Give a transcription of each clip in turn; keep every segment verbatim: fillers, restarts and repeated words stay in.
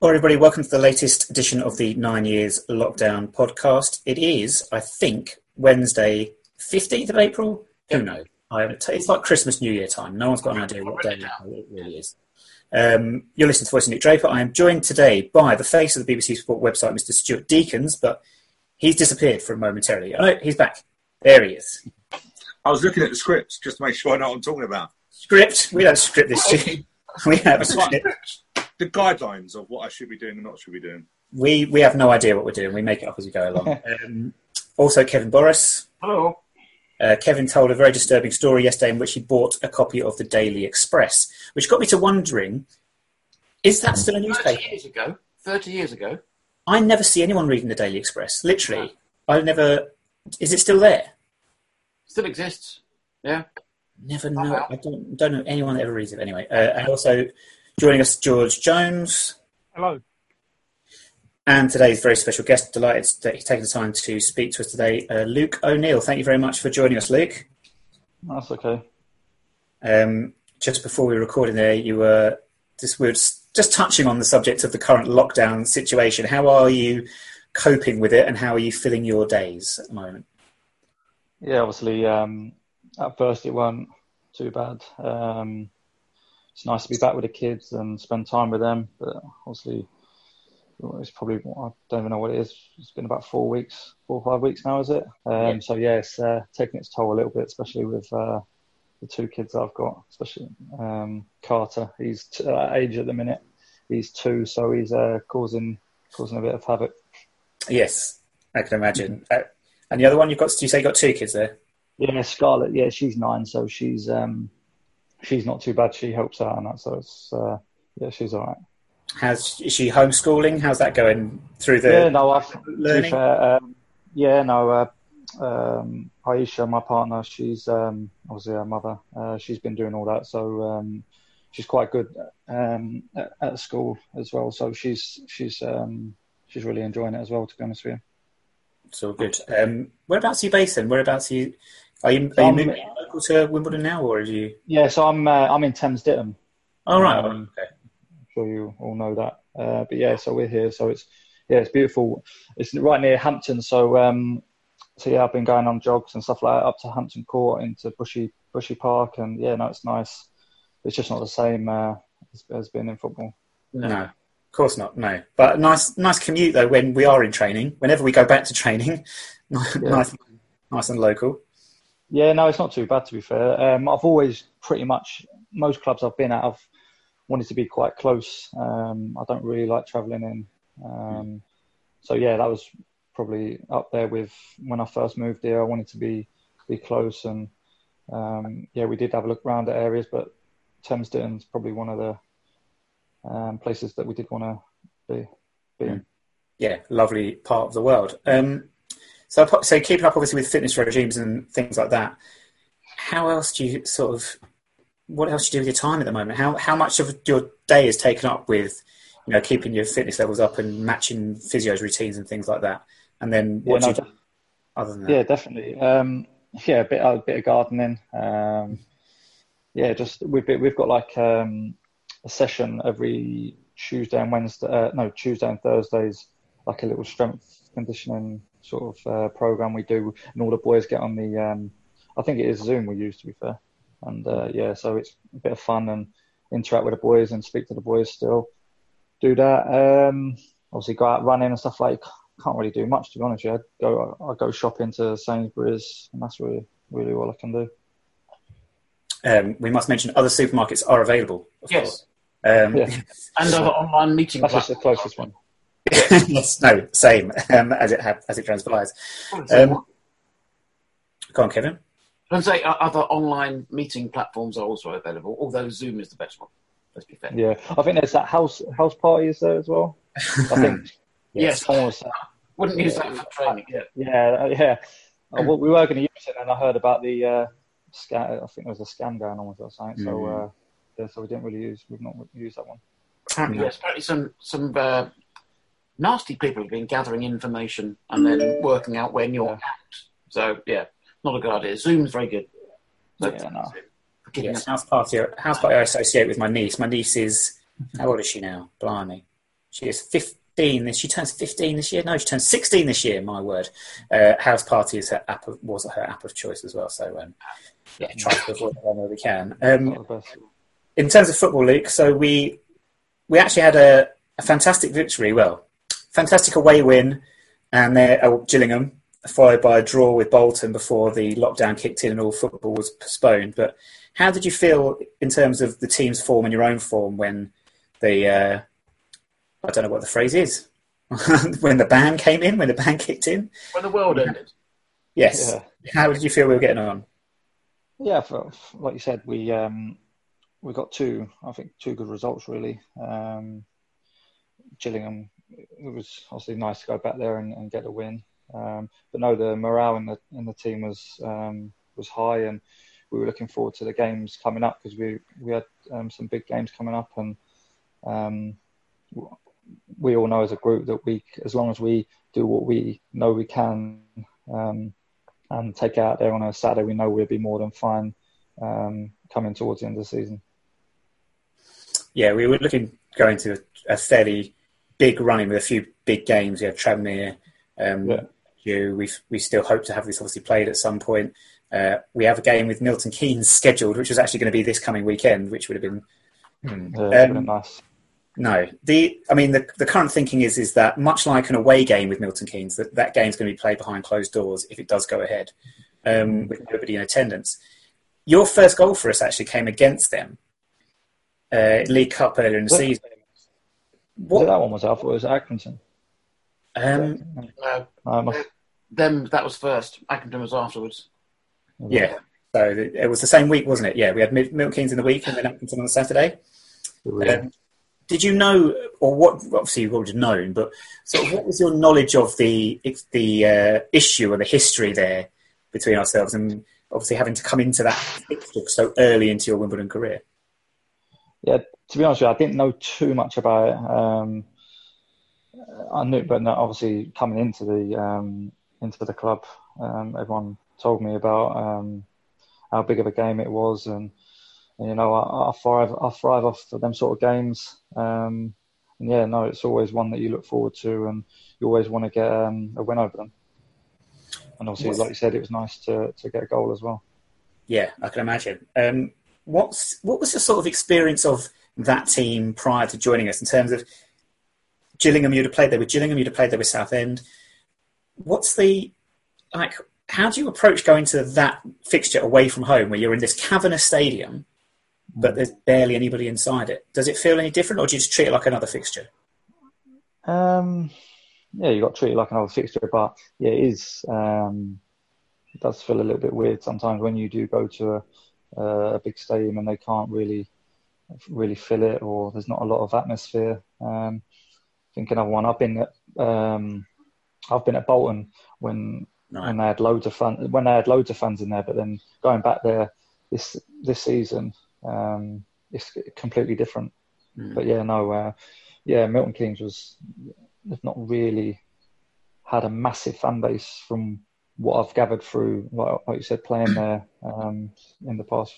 Well, everybody, welcome to the latest edition of the Nine Years Lockdown podcast. It is, I think, Wednesday, fifteenth of April. Who Yep. knows? I haven't t- it's like Christmas, New Year time. No one's got an idea what day it really is. Um, you're listening to Voice of Nick Draper. I am joined today by the face of the B B C Sport website, Mister Stuart Deacons, but he's disappeared for momentarily. Oh, no, he's back. There he is. I was looking at the scripts just to make sure I know what I'm talking about. Script? We don't script this shit. We have a script. The guidelines of what I should be doing and not should be doing. We we have no idea what we're doing. We make it up as we go along. um, also, Kevin Boris. Hello. Uh, Kevin told a very disturbing story yesterday in which he bought a copy of the Daily Express, which got me to wondering, is that still a newspaper? Thirty years ago. Thirty years ago. I never see anyone reading the Daily Express. Literally, I never. Is it still there? Still exists. Yeah. Never know. I don't don't know anyone that ever reads it anyway. Uh, and also joining us, George Jones. Hello. And today's very special guest, delighted that he's taken the time to speak to us today, uh, Luke O'Neill. Thank you very much for joining us, Luke. That's okay. Um, just before we were recording there, you were just, we were just, just touching on the subject of the current lockdown situation. How are you coping with it and how are you filling your days at the moment? Yeah, obviously, um, at first it wasn't too bad. Um, it's nice to be back with the kids and spend time with them, but obviously it's probably, I don't even know what it is. It's been about four weeks, four or five weeks now, is it? Um, Yeah. So yeah, it's uh, taking its toll a little bit, especially with uh, the two kids I've got, especially um, Carter. He's t- at age at the minute. He's two, so he's uh, causing causing a bit of havoc. Yes, I can imagine. Uh, and the other one, you've got, do you say you got two kids there? Yeah, Scarlett. Yeah, she's nine, so she's um, she's not too bad. She helps out on that, so it's uh, yeah, she's all right. Has is she homeschooling? How's that going through the Yeah, no, I've to be learning? fair, um, yeah, no, uh, um, Aisha, my partner, she's um, obviously her mother. Uh, she's been doing all that, so um, she's quite good um, at, at school as well. So she's she's um, she's really enjoying it as well, to be honest with you. It's all good. Um, whereabouts are you based then? Whereabouts are you? Are you, So are you I'm- moving local to Wimbledon now, or are you? Yeah, so I'm uh, I'm in Thames Ditton. Oh right, Um, okay. I'm sure you all know that. Uh, but yeah, so we're here. So it's yeah, it's beautiful. It's right near Hampton. So um, so yeah, I've been going on jogs and stuff like that up to Hampton Court into Bushy Bushy Park, and yeah, no, it's nice. It's just not the same uh, as, as being in football. No. no, of course not. No, but nice, nice commute though. When we are in training, whenever we go back to training, nice, nice and local. Yeah, no, it's not too bad, to be fair. Um, I've always pretty much most clubs I've been at, I've wanted to be quite close. Um, I don't really like travelling in. Um, so yeah, that was probably up there with when I first moved here. I wanted to be be close, and um, yeah, we did have a look around at areas, but Thames Ditton's probably one of the um, places that we did want to be, be in. Yeah, lovely part of the world. Um, so, so keeping up obviously with fitness regimes and things like that. How else do you sort of? What else do you do with your time at the moment? How how much of your day is taken up with, you know, keeping your fitness levels up and matching physio's routines and things like that? And then what Yeah, do no, you do other than that? Yeah, definitely. Um, yeah, a bit a bit of gardening. Um, yeah, just we've been, we've got like um, a session every Tuesday and Wednesday. Uh, no, Tuesday and Thursdays, like a little strength conditioning sort of uh, program we do, and all the boys get on the. Um, I think it is Zoom we use, to be fair. And uh, yeah, so it's a bit of fun and interact with the boys and speak to the boys still. Do that. Um, obviously, go out running and stuff like. Can't really do much, to be honest with you. I go, I go shopping to Sainsbury's, and that's really, really all I can do. Um, we must mention other supermarkets are available. Of Yes. course. Um, Yeah. And other online meeting That's just the platforms. closest one. yes, no, same um, as it ha- as it transpires. Um, go on, Kevin. And say uh, other online meeting platforms are also available, although Zoom is the best one. Let's be fair. Yeah, I think there's that house house party is there as well. I think Yes. someone was. Wouldn't use that for training. Yeah. Yeah, uh, yeah. Uh, well, we were going to use it, and I heard about the uh, scam. I think there was a scam going on with it or something. So, uh, yeah, so we didn't really use. We've not used that one. Apparently, yes, apparently some some uh, nasty people have been gathering information and then working out when you're Yeah. out. So yeah, not a good idea. Zoom's very good. So, Yeah, no. for keeping Yes, us- house party. House party I associate with my niece. My niece is, how old is she now? Blimey. She is fifteen. She turns fifteen this year. No, she turns sixteen this year. My word. Uh, House Party is her app of, was her app of choice as well. So um, yeah, try to avoid that where we can. Um, in terms of football, Luke, so we we actually had a, a fantastic victory. Well, fantastic away win, and there uh, Gillingham, followed by a draw with Bolton before the lockdown kicked in and all football was postponed. But how did you feel in terms of the team's form and your own form when the uh, I don't know what the phrase is when the ban came in, when the ban kicked in, when the world ended? Yes. Yeah. How did you feel we were getting on? Yeah, for, like you said, we um, we got two, I think, two good results really. Um, Gillingham, it was obviously nice to go back there and, and get a win. Um, but no, the morale in the in the team was um, was high, and we were looking forward to the games coming up because we we had um, some big games coming up, and um, we all know as a group that we, as long as we do what we know we can. Um, and take it out there on a Saturday, we know we'll be more than fine um, coming towards the end of the season. Yeah, we were looking going to a fairly big running with a few big games. We had Tranmere. Um, yeah. you, we we still hope to have this obviously played at some point. Uh, we have a game with Milton Keynes scheduled, which was actually going to be this coming weekend, which would have been hmm. yeah, um, been nice. No, the I mean the the current thinking is is that much like an away game with Milton Keynes, that that game's going to be played behind closed doors if it does go ahead, um, with nobody in attendance. Your first goal for us actually came against them, uh, League Cup earlier in the was season. It, what was it that one was? I thought it was Accrington. Um, no, no, must... them that was first. Accrington was afterwards. Yeah, so it was the same week, wasn't it? Yeah, we had Milton Keynes in the week and then Accrington on the Saturday. Um, did you know, or what? Obviously, you've already known, but sort of what was your knowledge of the the uh, issue and the history there between ourselves, and obviously having to come into that fixture so early into your Wimbledon career? Yeah, to be honest with you, I didn't know too much about it. Um, I knew, but no, obviously coming into the um, into the club, um, everyone told me about um, how big of a game it was, and. You know, I, I thrive. I thrive off them sort of games. Um, and yeah, no, it's always one that you look forward to, and you always want to get um, a win over them. And obviously, what's, like you said, it was nice to to get a goal as well. Yeah, I can imagine. Um, what's what was your sort of experience of that team prior to joining us in terms of Gillingham? You'd have played there with Gillingham. You'd have played there with Southend. What's the like? How do you approach going to that fixture away from home, where you're in this cavernous stadium? But there's barely anybody inside it. Does it feel any different, or do you just treat it like another fixture? Um, yeah, you got to treat it like another fixture, but yeah, it is. Um, it does feel a little bit weird sometimes when you do go to a, a big stadium and they can't really, really fill it, or there's not a lot of atmosphere. Um, think another one. I've been at, um, I've been at Bolton when right. when they had loads of fun when they had loads of fans in there, but then going back there this this season. Um, it's completely different, mm. but yeah, no, uh, yeah, Milton Keynes was they've not really had a massive fan base from what I've gathered through, like, like you said, playing there um, in the past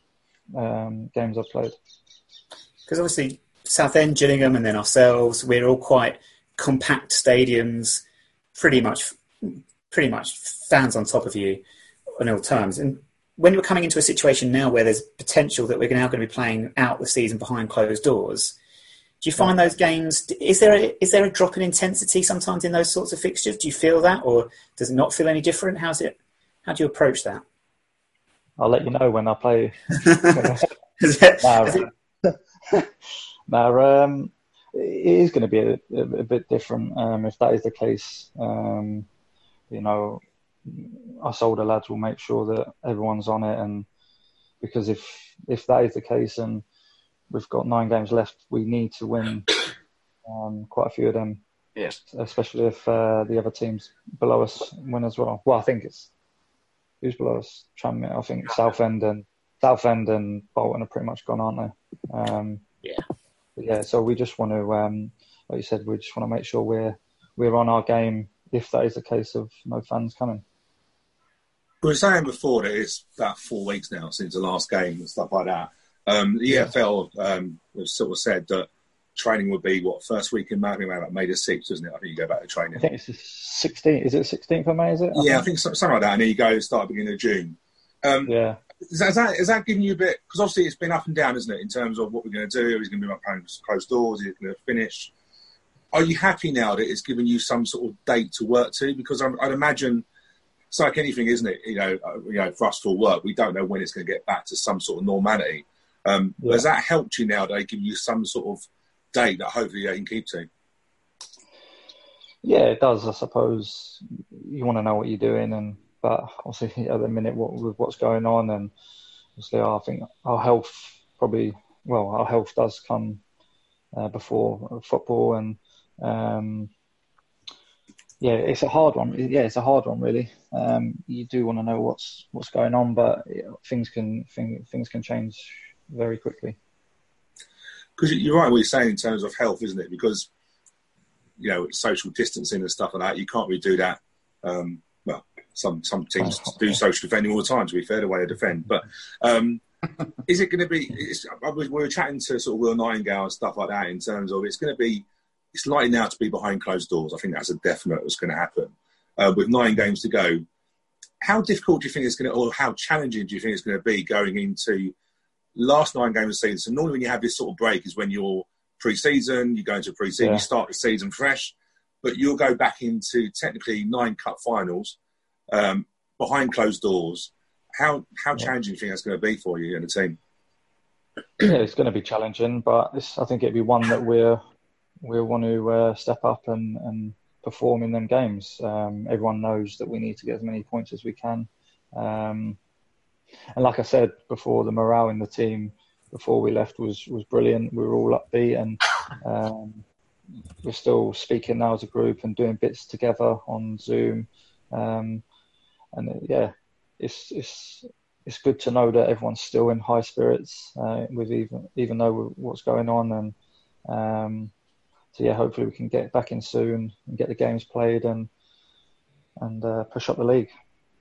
um, games I've played. Because obviously Southend, Gillingham, and then ourselves, we're all quite compact stadiums, pretty much, pretty much fans on top of you on all terms, and. When you're coming into a situation now where there's potential that we're now going to be playing out the season behind closed doors, do you find those games, is there a, is there a drop in intensity sometimes in those sorts of fixtures? Do you feel that, or does it not feel any different? How's it, how do you approach that? I'll let you know when I play. it, no, no, um, it is going to be a, a, a bit different um, if that is the case. Um, you know, us older lads will make sure that everyone's on it, and because if if that is the case and we've got nine games left, we need to win um, quite a few of them. Yes, especially if uh, the other teams below us win as well. Well, I think it's who's below us. Tranmere, I think Southend and Southend and Bolton are pretty much gone, aren't they? Um, yeah, yeah. So we just want to, um, like you said, we just want to make sure we're we're on our game if that is the case of no fans coming. We were saying before that it's about four weeks now since the last game and stuff like that. Um, the E F L um, has sort of said that training would be, what, first week in May, I think around like May the sixth, isn't it? I think you go back to training. I think it's the sixteenth. Is it sixteenth of May, is it? I yeah, think. I think something like that. And then you go start beginning of June. Um, yeah. Is that, is, that, is that giving you a bit... Because obviously it's been up and down, isn't it, in terms of what we're going to do. Is it going to be behind closed doors? Is it going to finish? Are you happy now that it's giving you some sort of date to work to? Because I'm, I'd imagine... It's like anything, isn't it? You know, uh, you know, for us for work, we don't know when it's going to get back to some sort of normality. Um, yeah. Has that helped you now? They give you some sort of date that hopefully they can keep to? Yeah, it does. I suppose you want to know what you're doing, and but obviously at the minute, what, with what's going on, and obviously I think our health probably well, our health does come uh, before football, and. Um, Yeah, it's a hard one. Yeah, it's a hard one, really. Um, you do want to know what's what's going on, but things can thing, things can change very quickly. Because you're right, what you're saying in terms of health, isn't it? Because you know, social distancing and stuff like that, you can't really do that. Um, well, some some teams oh, do social defending all the time. To be fair, the way they defend, but um, is it going to be? It's, we were chatting to sort of Will Nightingale and stuff like that in terms of it's going to be. It's likely now to be behind closed doors. I think that's a definite that's going to happen. Uh, with nine games to go, how difficult do you think it's going to, or how challenging do you think it's going to be going into last nine games of the season? So normally when you have this sort of break is when you're pre-season, you go into pre-season, yeah. you start the season fresh, but you'll go back into technically nine cup finals um, behind closed doors. How how yeah. challenging do you think that's going to be for you and the team? Yeah, it's going to be challenging, but it's, I think it'd be one that we're we'll want to uh, step up and, and perform in them games. Um, everyone knows that we need to get as many points as we can. Um, and like I said before, the morale in the team before we left was, was brilliant. We were all upbeat, and um, we're still speaking now as a group and doing bits together on Zoom. Um, and it, yeah, it's it's it's good to know that everyone's still in high spirits uh, with even even though what's going on. And um, So yeah, hopefully we can get back in soon and get the games played and and uh, push up the league.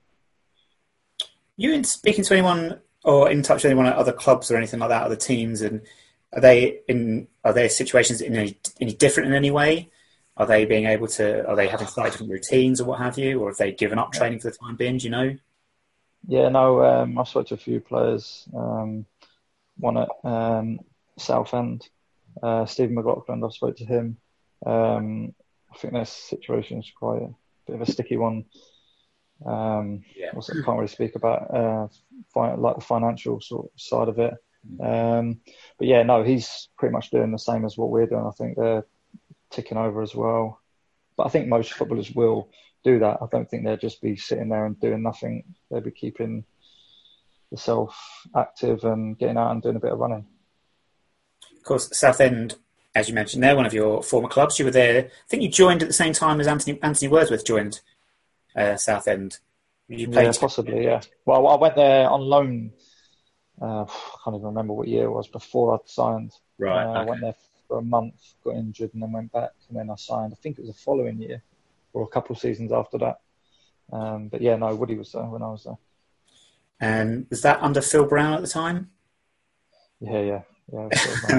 You in speaking to anyone or in touch with anyone at other clubs or anything like that, other teams, and are they in are their situations in any, any different in any way? Are they being able to? Are they having slightly different routines or what have you, or have they given up training for the time being? Do you know? Yeah, no, um, I've spoken to a few players. Um, one at um, Southend. Uh, Stephen McLaughlin, I've spoke to him. Um, I think their situation is quite a bit of a sticky one. Um, yeah. Also, I can't really speak about uh, fi- like the financial sort of side of it. Um, but yeah, no, he's pretty much doing the same as what we're doing. I think they're ticking over as well. But I think most footballers will do that. I don't think they'll just be sitting there and doing nothing. They'll be keeping themselves active and getting out and doing a bit of running. Of course, Southend, as you mentioned, they're one of your former clubs. You were there. I think you joined at the same time as Anthony Anthony Wordsworth joined uh, Southend. You played yeah, possibly, yeah. Well, I went there on loan. Uh, I can't even remember what year it was before I'd signed. Right. Uh, okay. I went there for a month, got injured, and then went back, and then I signed. I think it was the following year, or a couple of seasons after that. Um, but yeah, no, Woody was there when I was there. And was that under Phil Brown at the time? Yeah, yeah. Yeah,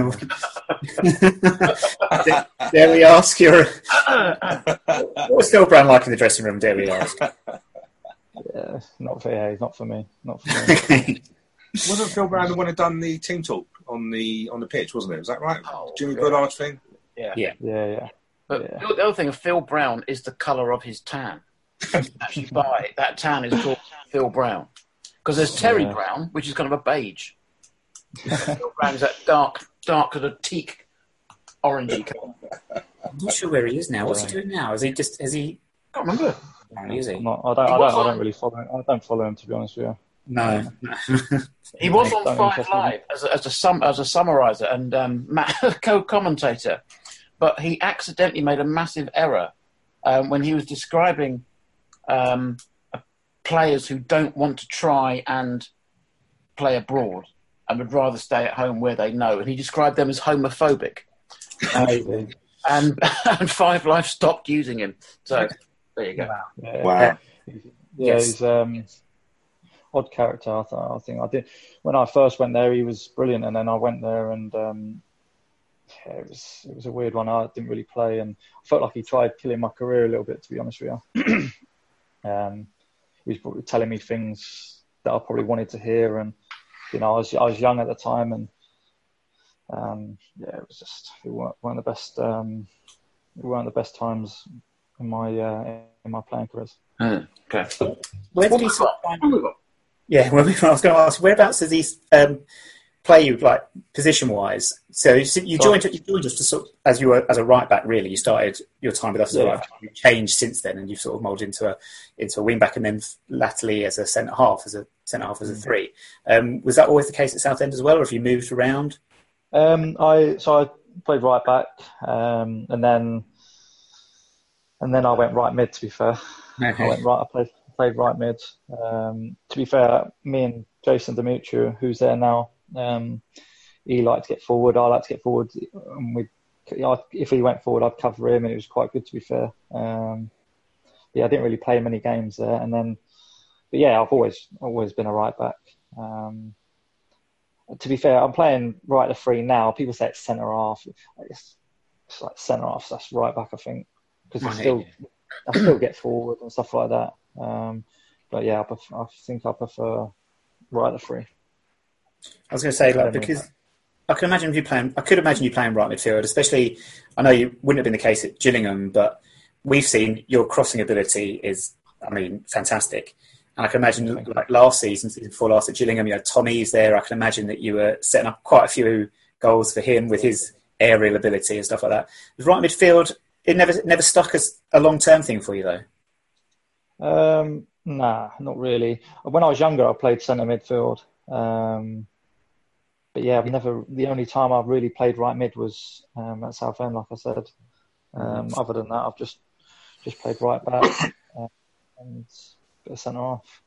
dare we ask your what was Phil Brown like in the dressing room? Dare we ask? Yeah, not for yeah, not for me. Not for me. Okay. Wasn't Phil Brown the one who done the team talk on the on the pitch? Wasn't it? Was that right? Oh, Jimmy yeah. Bullard's thing. Yeah, yeah, yeah, yeah. But yeah. the other thing of Phil Brown is the colour of his tan. Actually, buy that tan is called Phil Brown because there's Terry yeah. Brown, which is kind of a beige. Phil Brown is that dark, dark sort of teak, orangey colour. I'm not sure where he is now. What's he doing now? Is he just? Has he? I can't remember. Is he? I'm not, I don't. I don't. I don't really follow. I don't follow him, to be honest with you. No. He was on Don't Five interest me. Live as a, as a sum as a summariser and um, Matt, co-commentator, but he accidentally made a massive error um, when he was describing um, players who don't want to try and play abroad and would rather stay at home where they know, and he described them as homophobic. Um, and and Five Live stopped using him. So there you go. Wow. Yeah, Wow. yeah, Yes. he's um, odd character. I, th- I think I did when I first went there. He was brilliant, and then I went there, and um, yeah, it was it was a weird one. I didn't really play, and I felt like he tried killing my career a little bit, to be honest with you. um, he was probably telling me things that I probably wanted to hear, and you know, I was I was young at the time, and um, yeah, it was just it weren't, weren't the best um, it weren't the best times in my uh, in my playing careers. Mm, okay. Where did he sort of find... Yeah, well, I was going to ask, whereabouts does he um, play you, like position-wise? So you joined, you joined us to sort of, as you were as a right back. Really, you started your time with us as yeah. a right back. You changed since then, and you've sort of moulded into a into a wing back, and then latterly as a centre half, as a centre half as a three. Um, was that always the case at Southend as well, or have you moved around? Um, I so I played right back, um, and then and then I went right mid. To be fair, Okay. I went right. I played played right mid. Um, to be fair, me and Jason Demetriou, who's there now, um, he liked to get forward. I like to get forward. And we, if he went forward, I'd cover him, and it was quite good. To be fair, um, yeah, I didn't really play many games there, and then, but yeah, I've always always been a right back. Um, to be fair, I'm playing right at free now. People say it's centre half. It's, it's like centre half. So that's right back, I think, because I still I still get forward and stuff like that. Um, but yeah, I, prefer, I think I prefer right at free. I was going to say, like, because I can imagine you playing. I could imagine you playing right midfield, especially. I know you wouldn't have been the case at Gillingham, but we've seen your crossing ability is, I mean, fantastic. And I can imagine, like last season, season before last at Gillingham, you had Tommy's there. I can imagine that you were setting up quite a few goals for him with his aerial ability and stuff like that. Was right midfield, it never never stuck as a long term thing for you though. Um, nah, not really. When I was younger, I played centre midfield. Um, but yeah, I've never. The only time I've really played right mid was um, at Southend, like I said. Um, other than that, I've just just played right back uh, and a bit of centre half.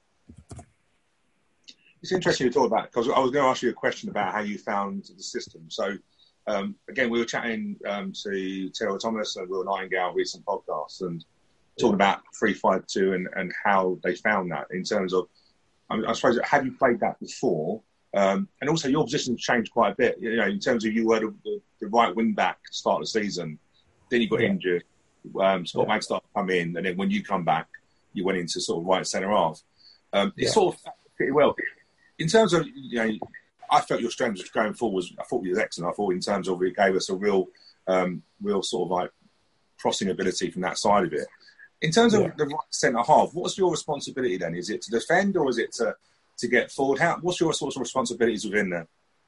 It's interesting you talk about because I was going to ask you a question about how you found the system. So um, again, we were chatting um, to Taylor Thomas and Will Nightingale recent podcasts and talking about three five two and, and how they found that in terms of, I, mean, I suppose, have you played that before? Um, and also your position changed quite a bit, you know, in terms of you were the, the, the right wing back to start the season, then you got yeah. injured, um, Scott yeah. Wagstaff come in, and then when you come back, you went into sort of right centre half. Um, it yeah. sort of pretty well. In terms of, you know, I felt your strength going forward was, I thought you was excellent. I thought in terms of it gave us a real, um, real sort of like crossing ability from that side of it. In terms of yeah. the right centre half, what's your responsibility then? Is it to defend or is it to, to get forward? How, what's your sorts of responsibilities within there?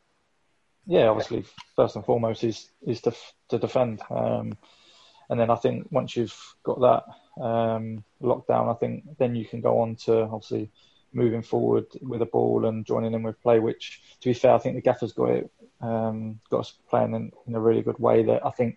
Yeah, obviously, first and foremost is is to to defend, um, and then I think once you've got that um, locked down, I think then you can go on to obviously moving forward with a ball and joining in with play. Which, to be fair, I think the Gaffer's got it, um, got us playing in, in a really good way that I think,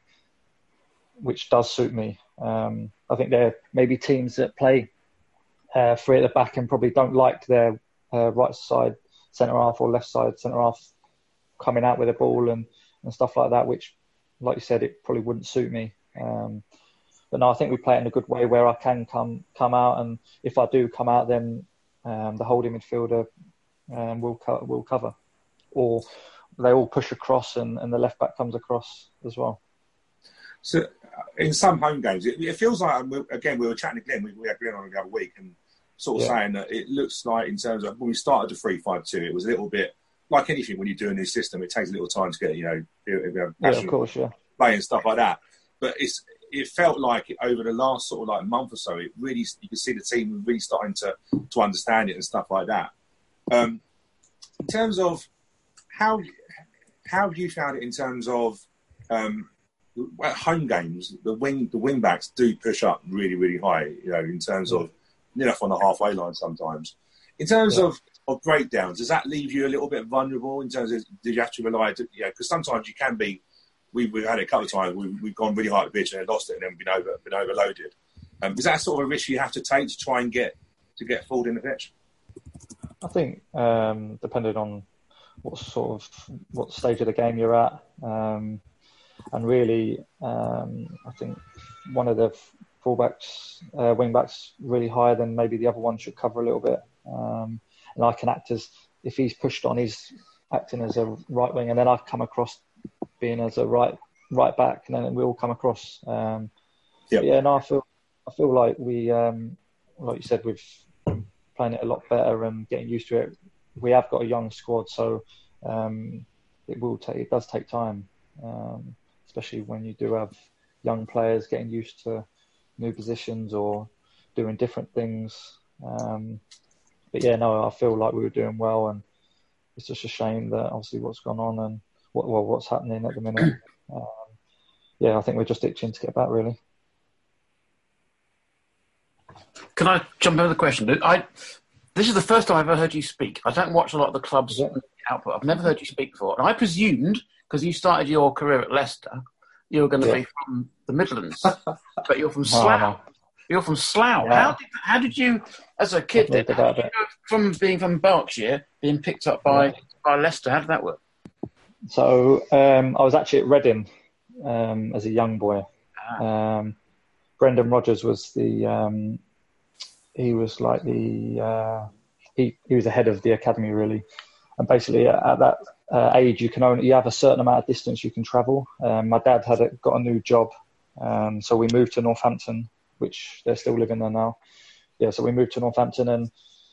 which does suit me. Um, I think there may be teams that play uh, three at the back and probably don't like their uh, right side centre half or left side centre half coming out with a ball and, and stuff like that, which, like you said, it probably wouldn't suit me. Um, but no, I think we play it in a good way where I can come come out, and if I do come out, then um, the holding midfielder um, will co- will cover, or they all push across and, and the left back comes across as well. So, in some home games, it, it feels like, again, we were chatting again, we, we had Glenn on the other week, and sort of yeah. saying that it looks like, in terms of when we started the three five two, it was a little bit like anything when you do a new system, it takes a little time to get, you know, you know yeah, of course, yeah, play and stuff like that. But it's it felt like over the last sort of like month or so, it really, you could see the team really starting to to understand it and stuff like that. Um, in terms of how how have you found it in terms of um, at home games, the wing the wing backs do push up really really high, you know, in terms yeah. of near enough on the halfway line sometimes. In terms yeah. of, of breakdowns, does that leave you a little bit vulnerable in terms of, do you have to rely, to, you know, because sometimes you can be, we, we've had it a couple of times, we, we've gone really high at the pitch and then lost it and then been over been overloaded. Um, is that sort of a risk you have to take to try and get to get forward in the pitch? I think um, depending on what sort of what stage of the game you're at, um, and really, um, I think one of the fullbacks, uh, wing backs, really higher than maybe the other one should cover a little bit. Um, and I can act as, if he's pushed on, he's acting as a right wing, and then I come across being as a right right back, and then we all come across. Um, Yep. Yeah, no, I feel I feel like we, um, like you said, we've playing it a lot better and getting used to it. We have got a young squad, so um, it will take it does take time, um, especially when you do have young players getting used to new positions or doing different things. Um, but yeah, no, I feel like we were doing well, and it's just a shame that obviously what's gone on and what well, what's happening at the minute. Um, yeah, I think we're just itching to get back, really. Can I jump into the question? I, this is the first time I've ever heard you speak. I don't watch a lot of the club's Yeah. output. I've never heard you speak before. And I presumed, because you started your career at Leicester, you were going to Yeah. be from the Midlands. But you're from Oh, Slough. no. You're from Slough. Yeah. How did how did you, as a kid, I've then, moved how about did a you bit. go from being from Berkshire, being picked up by, Yeah. by Leicester? How did that work? So um, I was actually at Reading um, as a young boy. Ah. Um, Brendan Rodgers was the um, he was like the uh, he he was the head of the academy, really. And basically at, at that uh, age, you can only you have a certain amount of distance you can travel. Um, my dad had a, got a new job, um, so we moved to Northampton, which they're still living there now. Yeah, so we moved to Northampton, and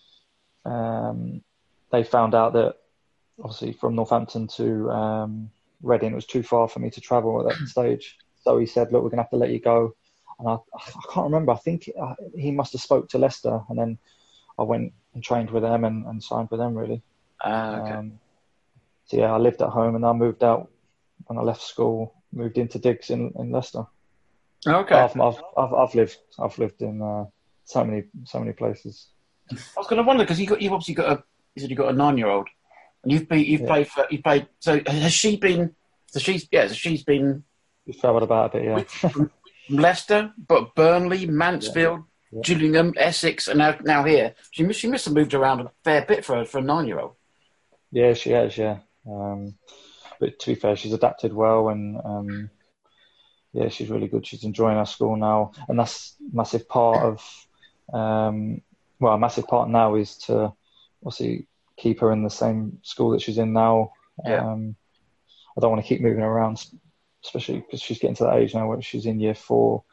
um, they found out that obviously from Northampton to um, Reading, it was too far for me to travel at that stage. So he said, look, we're going to have to let you go. And I, I can't remember. I think uh, he must have spoke to Leicester, and then I went and trained with them and, and signed with them, really. Ah, okay. Um, so yeah, I lived at home, and I moved out when I left school, moved into digs in, in Leicester. Okay. I've, I've, I've, I've lived, I've lived in uh, so many, so many places. I was going to wonder, because you got, you've obviously got a, you said you've got a nine-year-old, and you've been, you've Yeah. played for, you played. So has she been? So she's, yeah. So she's been We've travelled about a bit, yeah. from Leicester, but Burnley, Mansfield, Yeah. Yeah. Gillingham, Essex, and now now here. She must, she must have moved around a fair bit for a, for a nine-year-old. Yeah, she has, yeah. Um, but to be fair, she's adapted well, and um, yeah, she's really good. She's enjoying her school now, and that's a massive part of, um, well, a massive part now is to obviously keep her in the same school that she's in now. Yeah. Um, I don't want to keep moving her around, especially because she's getting to that age now where she's in year four.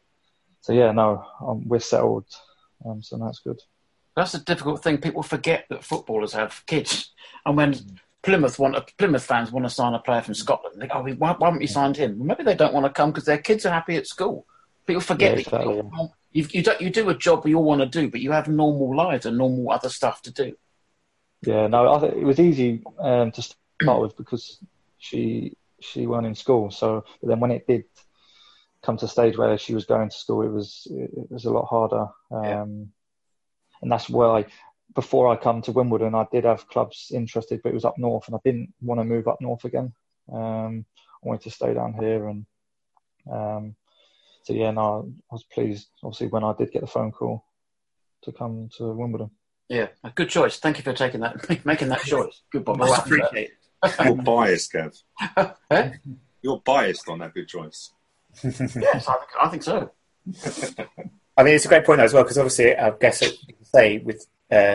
So yeah, no, um, we're settled, um, so that's good. That's a difficult thing. People forget that footballers have kids, and when Plymouth want Plymouth fans want to sign a player from Scotland, they go, "Oh, why, why haven't you signed him?" Well, maybe they don't want to come because their kids are happy at school. People forget Yeah, that exactly, you, you, you, do, you do a job we all want to do, but you have normal lives and normal other stuff to do. Yeah, no, I think it was easy um, to start with because she she weren't in school. So, but then when it did come to a stage where she was going to school, it was it, it was a lot harder. Um, Yeah. And that's why before I come to Wimbledon, I did have clubs interested, but it was up north, and I didn't want to move up north again. Um, I wanted to stay down here, and um, so yeah, no, I was pleased. Obviously, when I did get the phone call to come to Wimbledon. Yeah, a good choice. Thank you for taking that, making that choice. Good, Bob. Much appreciated. You're biased, Kev. Eh? You're biased on that good choice. Yes, I think, I think so. I mean, it's a great point as well, because obviously, I guess it, you can say with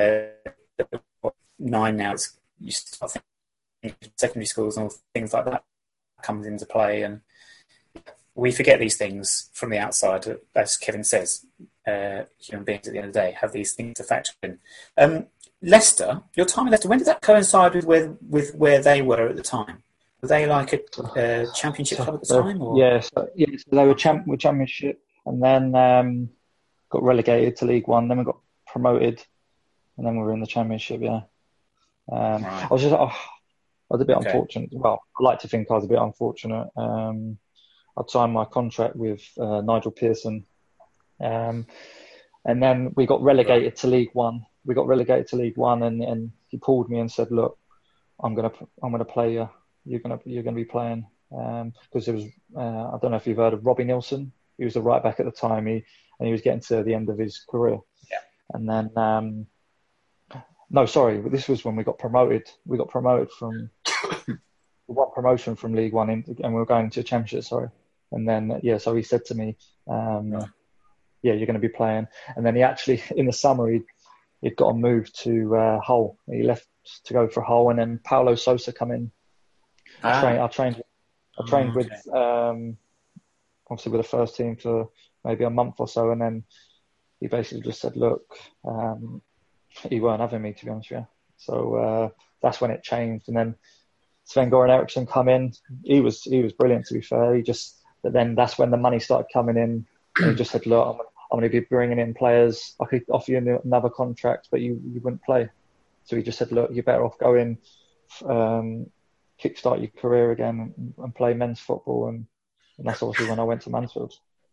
uh, nine now, it's, you start thinking secondary schools and all things like that comes into play, and we forget these things from the outside. As Kevin says, uh, human beings at the end of the day have these things to factor in. Um, Leicester, your time at Leicester, when did that coincide with where, with where they were at the time? Were they like a uh, championship club at the So, time? Or? yeah, so, yeah, so they were champ with championship, and then um, got relegated to League One. Then we got promoted, and then we were in the championship. Yeah, um, Right. I was just, oh, I was a bit Okay. unfortunate. Well, I like to think I was a bit unfortunate. Um, I'd signed my contract with uh, Nigel Pearson, um, and then we got relegated to League One. We got relegated to League One, and, and he called me and said, "Look, I'm gonna I'm gonna play you. You're gonna you're gonna be playing." Um, because there was uh, I don't know if you've heard of Robbie Nilsson. He was the right back at the time. He and he was getting to the end of his career. Yeah. And then um, no, sorry, this was when we got promoted. We got promoted from one promotion from League One, in, and we were going to a championship. Sorry. And then yeah, so he said to me, um, Right. "Yeah, you're going to be playing." And then he actually in the summer he he'd got a move to uh, Hull. He left to go for Hull, and then Paulo Sousa come in. I Ah. trained. I trained. I trained Oh, okay. with um, obviously with the first team for maybe a month or so, and then he basically just said, "Look, um, he weren't having me, to be honest with you." So uh, that's when it changed, and then Sven Goran Eriksson come in. He was he was brilliant, to be fair. He just, but then that's when the money started coming in, and he just said, "Look, I'm, I'm going to be bringing in players. I could offer you another contract, but you, you wouldn't play." So he just said, "Look, you're better off going, um, kickstart your career again and, and play men's football." And, and that's obviously when I went to Mansfield.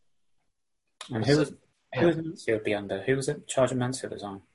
And who was Yeah. who was Mansfield be under? Who was in charge of Mansfield at the time?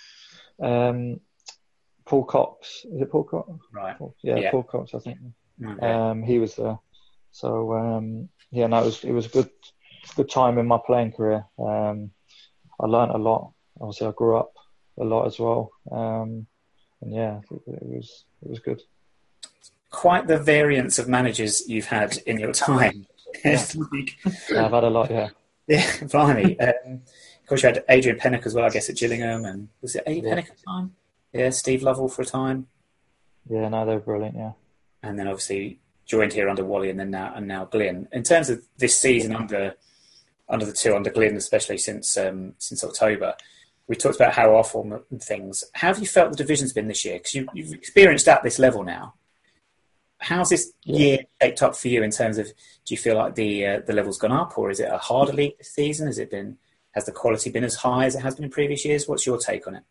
Um, Paul Cox, is it Paul Cox? Right. Paul, yeah, Yeah. Paul Cox, I think. Okay. Um, he was there. So um, yeah, no, it was it was a good good time in my playing career. Um, I learnt a lot. Obviously, I grew up a lot as well. Um, and yeah, it, it was it was good. Quite the variance of managers you've had in your time. Yeah, I've had a lot. Yeah. Yeah, blimey. Um, of course, you had Adrian Pennock as well, I guess, at Gillingham, and was it Adrian Yeah. Pennock at the time? Yeah, Steve Lovell for a time, Yeah, no, they were brilliant. Yeah. and then obviously joined here under Wally, and then now and now Glyn. In terms of this season under under the two, under Glyn, especially since um, since October, we talked about how our form and things. How have you felt the division's been this year? Because you, you've experienced at this level now. How's this Yeah. year shaped up for you in terms of? Do you feel like the uh, the level's gone up, or is it a harder league this season? Has it been? Has the quality been as high as it has been in previous years? What's your take on it?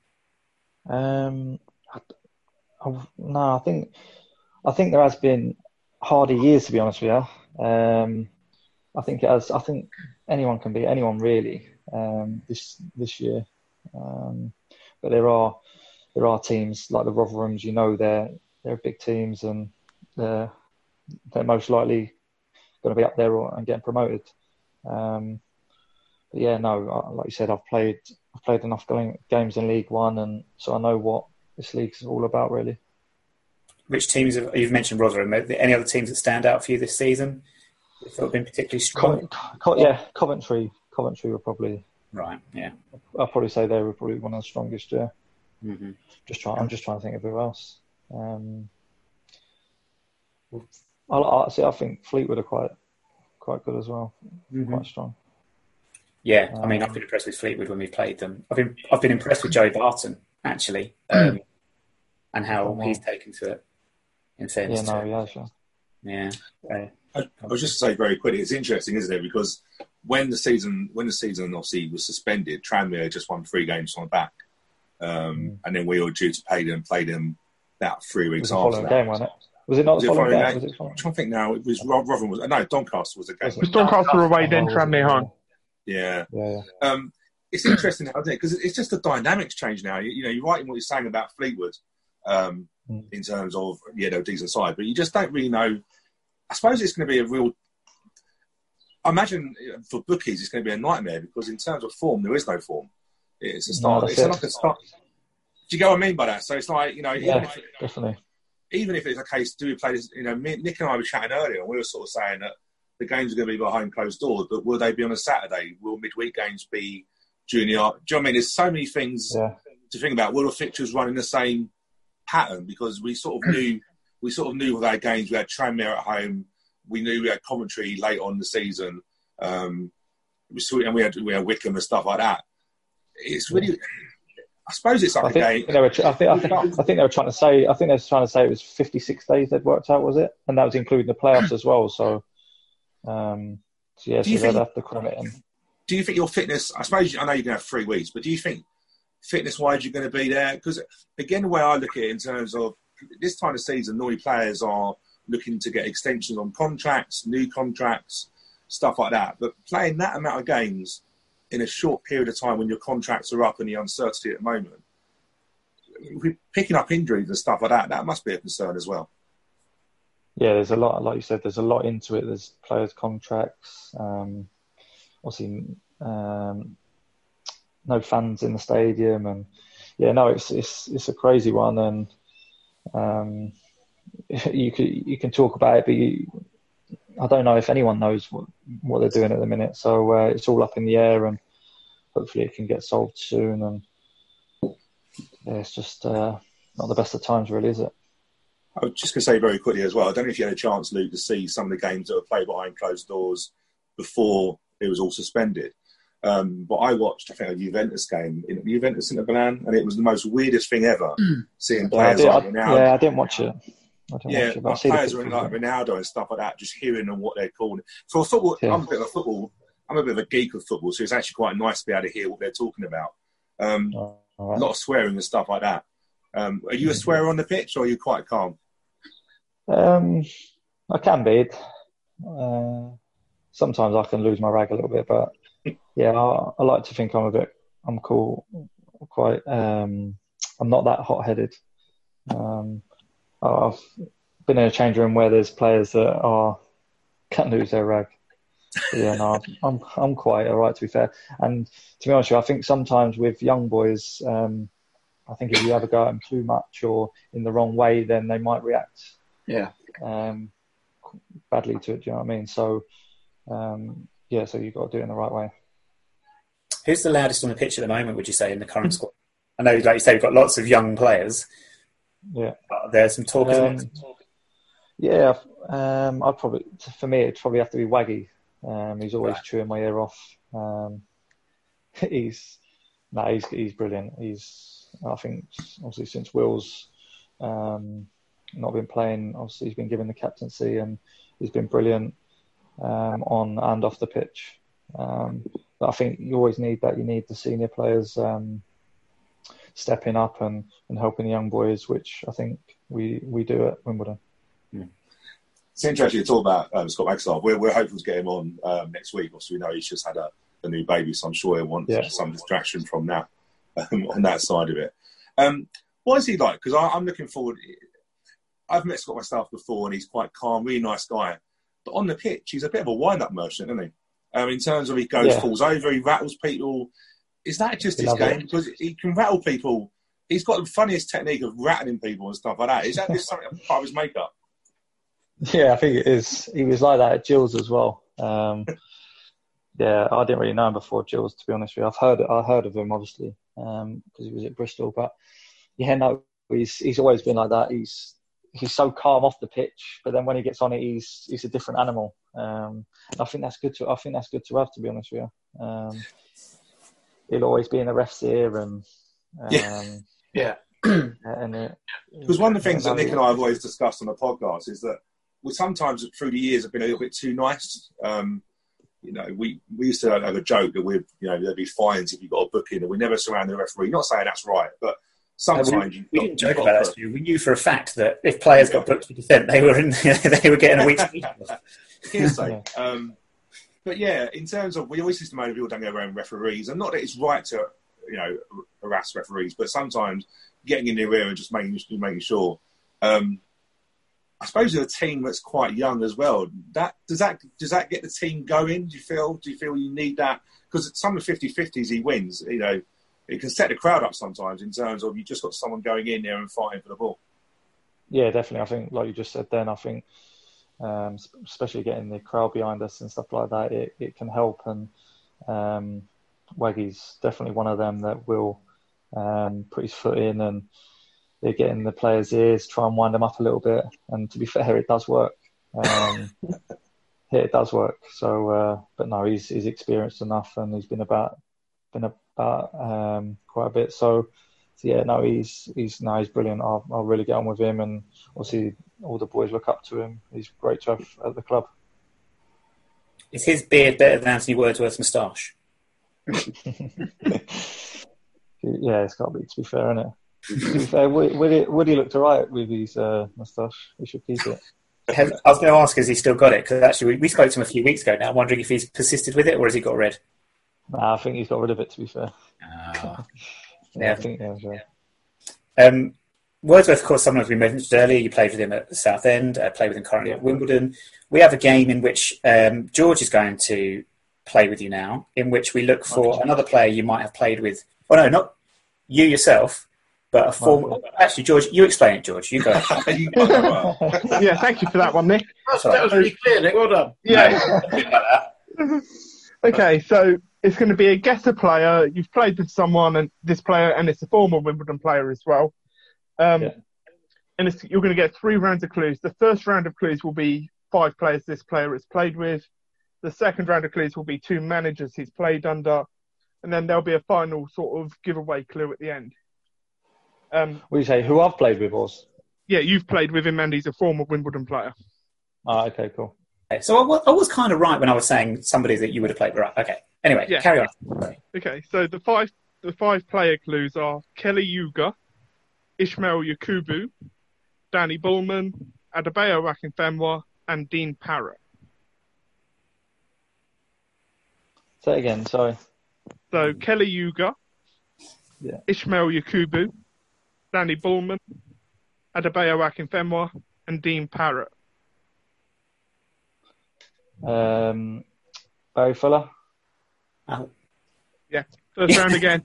Um, I, I, no, I think I think there has been harder years, to be honest with you. Um, I think it has. I think anyone can beat anyone really um, this this year. Um, but there are there are teams like the Rotherhams. You know, they're they're big teams, and they're they're most likely going to be up there or, and getting promoted. Um, but yeah, no, I- like you said, I've played I've played enough going, games in League One, and so I know what this league's all about, really. Which teams have, you've mentioned Rotherham? Are there any other teams that stand out for you this season? That have been particularly strong? Co- Co- yeah, Coventry, Coventry were probably. Right. Yeah. I'll probably say they were probably one of the strongest. Yeah. Mm-hmm. Just trying. I'm just trying to think of who else. Um, I, I see. I think Fleetwood are quite quite good as well. Mm-hmm. Quite strong. Yeah, I mean, Um, I've been impressed with Fleetwood when we've played them. I've been I've been impressed with Joey Barton actually, um, and how Oh, wow. he's taken to it. In Yeah, fairness, no, to yeah, sure. yeah. Uh, I, I was just to say very quickly, it's interesting, isn't it? Because when the season when the season obviously was suspended, Tranmere just won three games on the back, um, Mm. and then we were due to pay them, play them about three It weeks was the after following that. game, wasn't it? Was it not Was the it following following game? game? Was it I'm following? trying to think now. It was Rotherham was no Doncaster was the game. Was It was Doncaster away, then Oh, was it? Tranmere home. Yeah. Yeah, yeah. Um, it's interesting, isn't it? Because it's just the dynamics change now. You, you know, you're right in what you're saying about Fleetwood um, Mm. in terms of yeah, they're a decent side, but you just don't really know. I suppose it's going to be a real. I imagine for bookies, it's going to be a nightmare because in terms of form, there is no form. It's a start. No, it's that's it. like a start. Do you get what I mean by that? So it's like you know, even Yeah, if definitely. even if it's a case, do we play this? You know, me, Nick and I were chatting earlier, and we were sort of saying that the games are going to be behind closed doors, but will they be on a Saturday? Will midweek games be junior? Do you know what I mean? There's so many things Yeah, to think about. Will the fixtures run in the same pattern? Because we sort of knew, we sort of knew with our games. We had Tranmere at home. We knew we had Coventry late on in the season. Um, we saw, and we had we had Wickham and stuff like that. It's really. I suppose it's like I a think game. they were. I think. I think. I think they were trying to say. I think they were trying to say it was fifty-six days they'd worked out, was it? And that was including the playoffs as well. So, um, so yeah, Do you so they'd think- have to cram it in. Do you think your fitness? I suppose I know you're going to have three weeks, but do you think fitness-wise you're going to be there? Because again, the way I look at it in terms of this time of season, normally players are looking to get extensions on contracts, new contracts, stuff like that. But playing that amount of games in a short period of time when your contracts are up and the uncertainty at the moment, if we're picking up injuries and stuff like that, that must be a concern as well. Yeah, there's a lot. Like you said, there's a lot into it. There's players' contracts. Um, obviously, um, no fans in the stadium, and yeah, no, it's it's it's a crazy one, and um, you can you can talk about it, but you, I don't know if anyone knows what what they're doing at the minute. So uh, it's all up in the air, and hopefully it can get solved soon. And yeah, it's just uh, not the best of times, really, is it? I was just going to say very quickly as well, I don't know if you had a chance, Luke, to see some of the games that were played behind closed doors before it was all suspended. Um, but I watched, I think, a Juventus game in Juventus Inter Milan, and it was the most weirdest thing ever, mm. seeing players yeah, like I, Ronaldo. Yeah, I didn't watch it. I didn't yeah, watch it, like players like Ronaldo and stuff like that, just hearing them what they're calling. For a football, yeah. I'm a bit of a football, I'm a bit of a geek of football, so it's actually quite nice to be able to hear what they're talking about. Um, oh, right. A lot of swearing and stuff like that. Um, are you a swearer on the pitch, or are you quite calm? Um, I can be. Uh, sometimes I can lose my rag a little bit, but yeah, I, I like to think I'm a bit, I'm cool, quite. Um, I'm not that hot-headed. Um, I've been in a change room where there's players that are can lose their rag. But yeah, no, I'm I'm quite all right, to be fair. And to be honest with you, I think sometimes with young boys, um, I think if you ever go at them too much or in the wrong way, then they might react. Yeah. Um, badly to it. Do you know what I mean? So, um, yeah. So you've got to do it in the right way. Who's the loudest on the pitch at the moment? Would you say in the current squad? I know, like you say, we've got lots of young players. Yeah. Uh, there's some talk. Um, yeah. Um, I'd probably, for me, it'd probably have to be Waggy. Um, he's always right. chewing my ear off. Um, he's no, he's he's brilliant. He's I think obviously since Will's um, not been playing, obviously he's been given the captaincy and he's been brilliant um, on and off the pitch. Um, but I think you always need that. You need the senior players um, stepping up and, and helping the young boys, which I think we we do at Wimbledon. Mm. It's interesting to talk about um, Scott Wagstaff. We're, we're hoping to get him on um, next week. Obviously, we know he's just had a, a new baby, so I'm sure he'll want yeah. some distraction from that um, on that side of it. Um, what is he like? Because I'm looking forward. I've met Scott Wagstaff before, and he's quite calm, really nice guy. But on the pitch, he's a bit of a wind-up merchant, isn't he? Um, in terms of he goes, yeah. falls over, he rattles people. Is that just his game? It. Because he can rattle people. He's got the funniest technique of rattling people and stuff like that. Is that just something part of his makeup? Yeah, I think it is. He was like that at Gills as well. Um, yeah, I didn't really know him before Gills, to be honest with you. I've heard I heard of him, obviously, because um, he was at Bristol. But yeah, no, he's he's always been like that. He's he's so calm off the pitch, but then when he gets on it, he's he's a different animal. Um, I think that's good to I think that's good to have, to be honest with you. Um, he'll always be in the ref's ear, and um, yeah, yeah. And because one of the things that Nick and I have always discussed on the podcast is that we sometimes through the years have been a little bit too nice. Um, you know, we, we used to have a joke that we'd, you know, there'd be fines if you got a booking, and we never surround the referee. Not saying that's right, but sometimes no, we, you've we got, didn't joke about that. We knew for a fact that if players got booked for dissent, they were in, they were getting a week's hearsay. Um, but yeah, in terms of, we always used to moan people don't go around referees, and not that it's right to, you know, harass referees, but sometimes getting in their ear and just making making sure. Um, I suppose with a team that's quite young as well, that does that does that get the team going? Do you feel do you feel you need that? Because some of the fifty-fifties he wins, you know, it can set the crowd up sometimes in terms of you just got someone going in there and fighting for the ball. Yeah, definitely. I think, like you just said then, I think um, especially getting the crowd behind us and stuff like that, it, it can help. And um, Waggy's definitely one of them that will um, put his foot in and they get in the players' ears, try and wind them up a little bit. And to be fair, it does work. Um, yeah, it does work. So, uh, but no, he's he's experienced enough, and he's been about been about um, quite a bit. So, so yeah, no, he's he's no, he's brilliant. I'll I'll really get on with him, and obviously all the boys look up to him. He's great to have at the club. Is his beard better than Anthony Wordsworth's moustache? Yeah, it's got to be, to be fair, isn't it? To be fair, Woody, Woody looked all right with his uh, moustache. We should keep it. I was going to ask, has he still got it? Because actually, we, we spoke to him a few weeks ago now. I'm wondering if he's persisted with it or has he got rid? Nah, I think he's got rid of it, to be fair. Uh, yeah, yeah, I think yeah, sure. Um, Wordsworth, of course, someone as we mentioned earlier, you played with him at Southend, uh, play with him currently at Wimbledon. We have a game in which um, George is going to play with you now, in which we look for another player you might have played with. Oh, no, not you yourself, but a former... Actually, George, you explain it, George. You go. Yeah, thank you for that one, Nick. That was really clear, Nick. Well done. Yeah. Okay, so it's going to be a guess a player. You've played with someone, and this player, and it's a former Wimbledon player as well. Um, yeah. and it's, you're going to get three rounds of clues. The first round of clues will be five players this player has played with. The second round of clues will be two managers he's played under. And then there'll be a final sort of giveaway clue at the end. Um, What do you say? Who I've played with, Oz? yeah, you've played with him, and he's a former Wimbledon player. Ah, okay, cool. Okay, so I was, I was kind of right when I was saying somebody that you would have played. Right. Okay. Anyway, Yeah. carry on. Okay, so the five the five player clues are Kelly Yuga, Ishmael Yakubu, Danny Bullman, Adebayo Akinfenwa, and Dean Parrott. Say it again, sorry. So Kelly Yuga, Yeah. Ishmael Yakubu, Danny Bullman, Adebayo Akinfenwa, and Dean Parrott. Um, Barry Fuller. Oh, Yeah, first round again.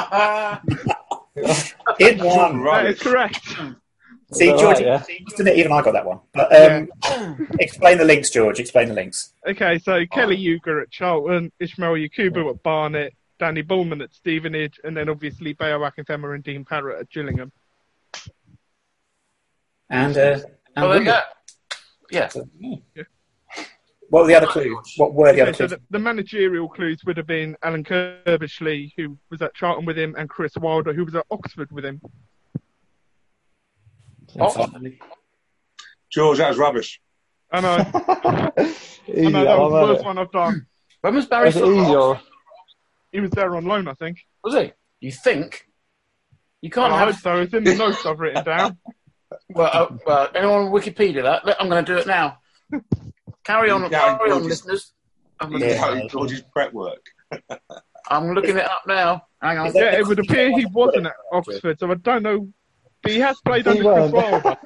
in one. That is correct. See, Is that George, right, yeah? just admit, even I got that one. But um, explain the links, George. Explain the links. Okay, so Kelly Yuga at Charlton, Ishmael Yakubu at Barnet, Danny Bullman at Stevenage, and then obviously Bayo Akinfenwa and Dean Parrott at Gillingham. And, uh, and Well, there you go. Wimbledon. Yeah. What were the other clues? What were the Okay, other so clues? the, the managerial clues would have been Alan Kirbishley, who was at Charlton with him, and Chris Wilder, who was at Oxford with him. Oh, George, that was rubbish. I know, Easy, I know that that one, was the wasn't worst it? one I've done. when was Barry Was it Fuller easy off? or? He was there on loan, I think. Was he? You think? You can't I have... hope so. It's in the notes I've written down. Well, uh, well, anyone on Wikipedia that? Look, I'm going to do it now. Carry on, Yeah, carry on, George's- listeners. I'm, He's gonna- Yeah. doubting George's prep work. I'm looking it up now. Hang on. Is that- Yeah, it would appear he wasn't at Oxford, so I don't know. But he has played He under Chris weren't. Wilder.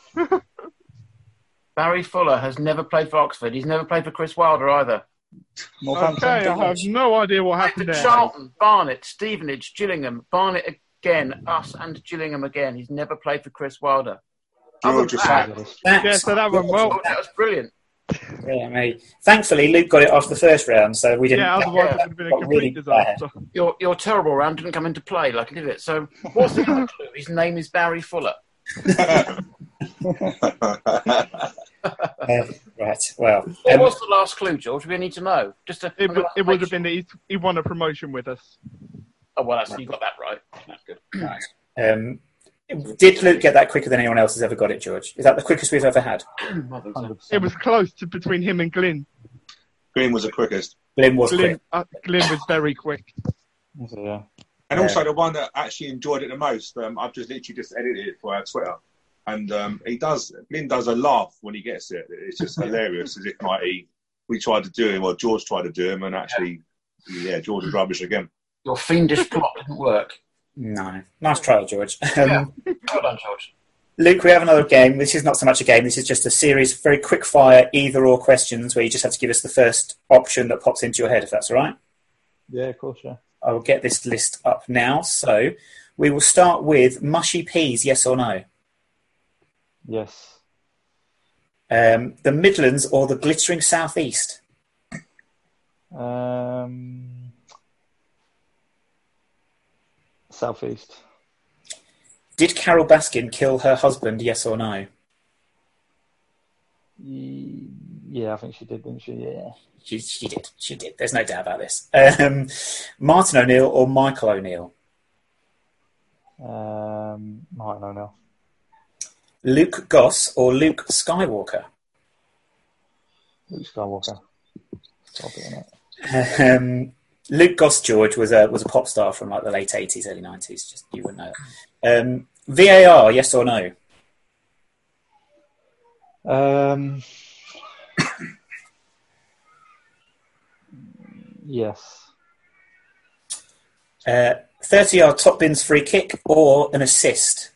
Barry Fuller has never played for Oxford. He's never played for Chris Wilder either. Northampton. Okay, I have no idea what Played happened for there. Charlton, Barnet, Stevenage, Gillingham, Barnet again, us and Gillingham again. He's never played for Chris Wilder. Other George than was that, like, That's Yeah, so that went well. oh, that was brilliant. Yeah, mate. Thankfully, Luke got it after the first round, so we didn't. Yeah, otherwise Yeah. it would have been a Got complete really disaster. Your your terrible round didn't come into play, like did it? So what's the other clue? His name is Barry Fuller. Uh, right. Well, What um, was the last clue, George? We need to know. Just to, It, I'm would- gonna it would make have been that he, he won a promotion with us. Oh well, that's, you got that right. That's good. um, did Luke get that quicker than anyone else has ever got it, George? Is that the quickest we've ever had? I think so. one hundred It percent. was close to between him and Glyn. Green was the quickest. Glyn was Glyn, quick. uh, Glyn was very quick. Yeah. And Yeah. also the one that actually enjoyed it the most, um, I've just literally just edited it for our Twitter. And um, he does, Glyn does a laugh when he gets it. It's just hilarious, as if like he, we tried to do him, or George tried to do him, and actually, yeah, George was rubbish again. Your fiendish plot didn't work. No. Nice try, George. Um, Yeah. Well done, George. Luke, we have another game. This is not so much a game. This is just a series of very quick fire either or questions where you just have to give us the first option that pops into your head, if that's all right. Yeah, of course, yeah. I will get this list up now. So we will start with mushy peas, yes or no? Yes. Um, the Midlands or the glittering southeast? Um, Southeast. Did Carol Baskin kill her husband, yes or no? Ye- Yeah, I think she did, didn't she? Yeah. She, she did. She did. There's no doubt about this. Um, Martin O'Neill or Michael O'Neill? Um, I don't know. Luke Goss or Luke Skywalker? Luke Skywalker. Got a bit in it. Um, Luke Goss George was a was a pop star from like the late eighties, early nineties. Just you wouldn't know. Um, V A R, yes or no? Um, yes. Uh, thirty-yard top bins free kick or an assist?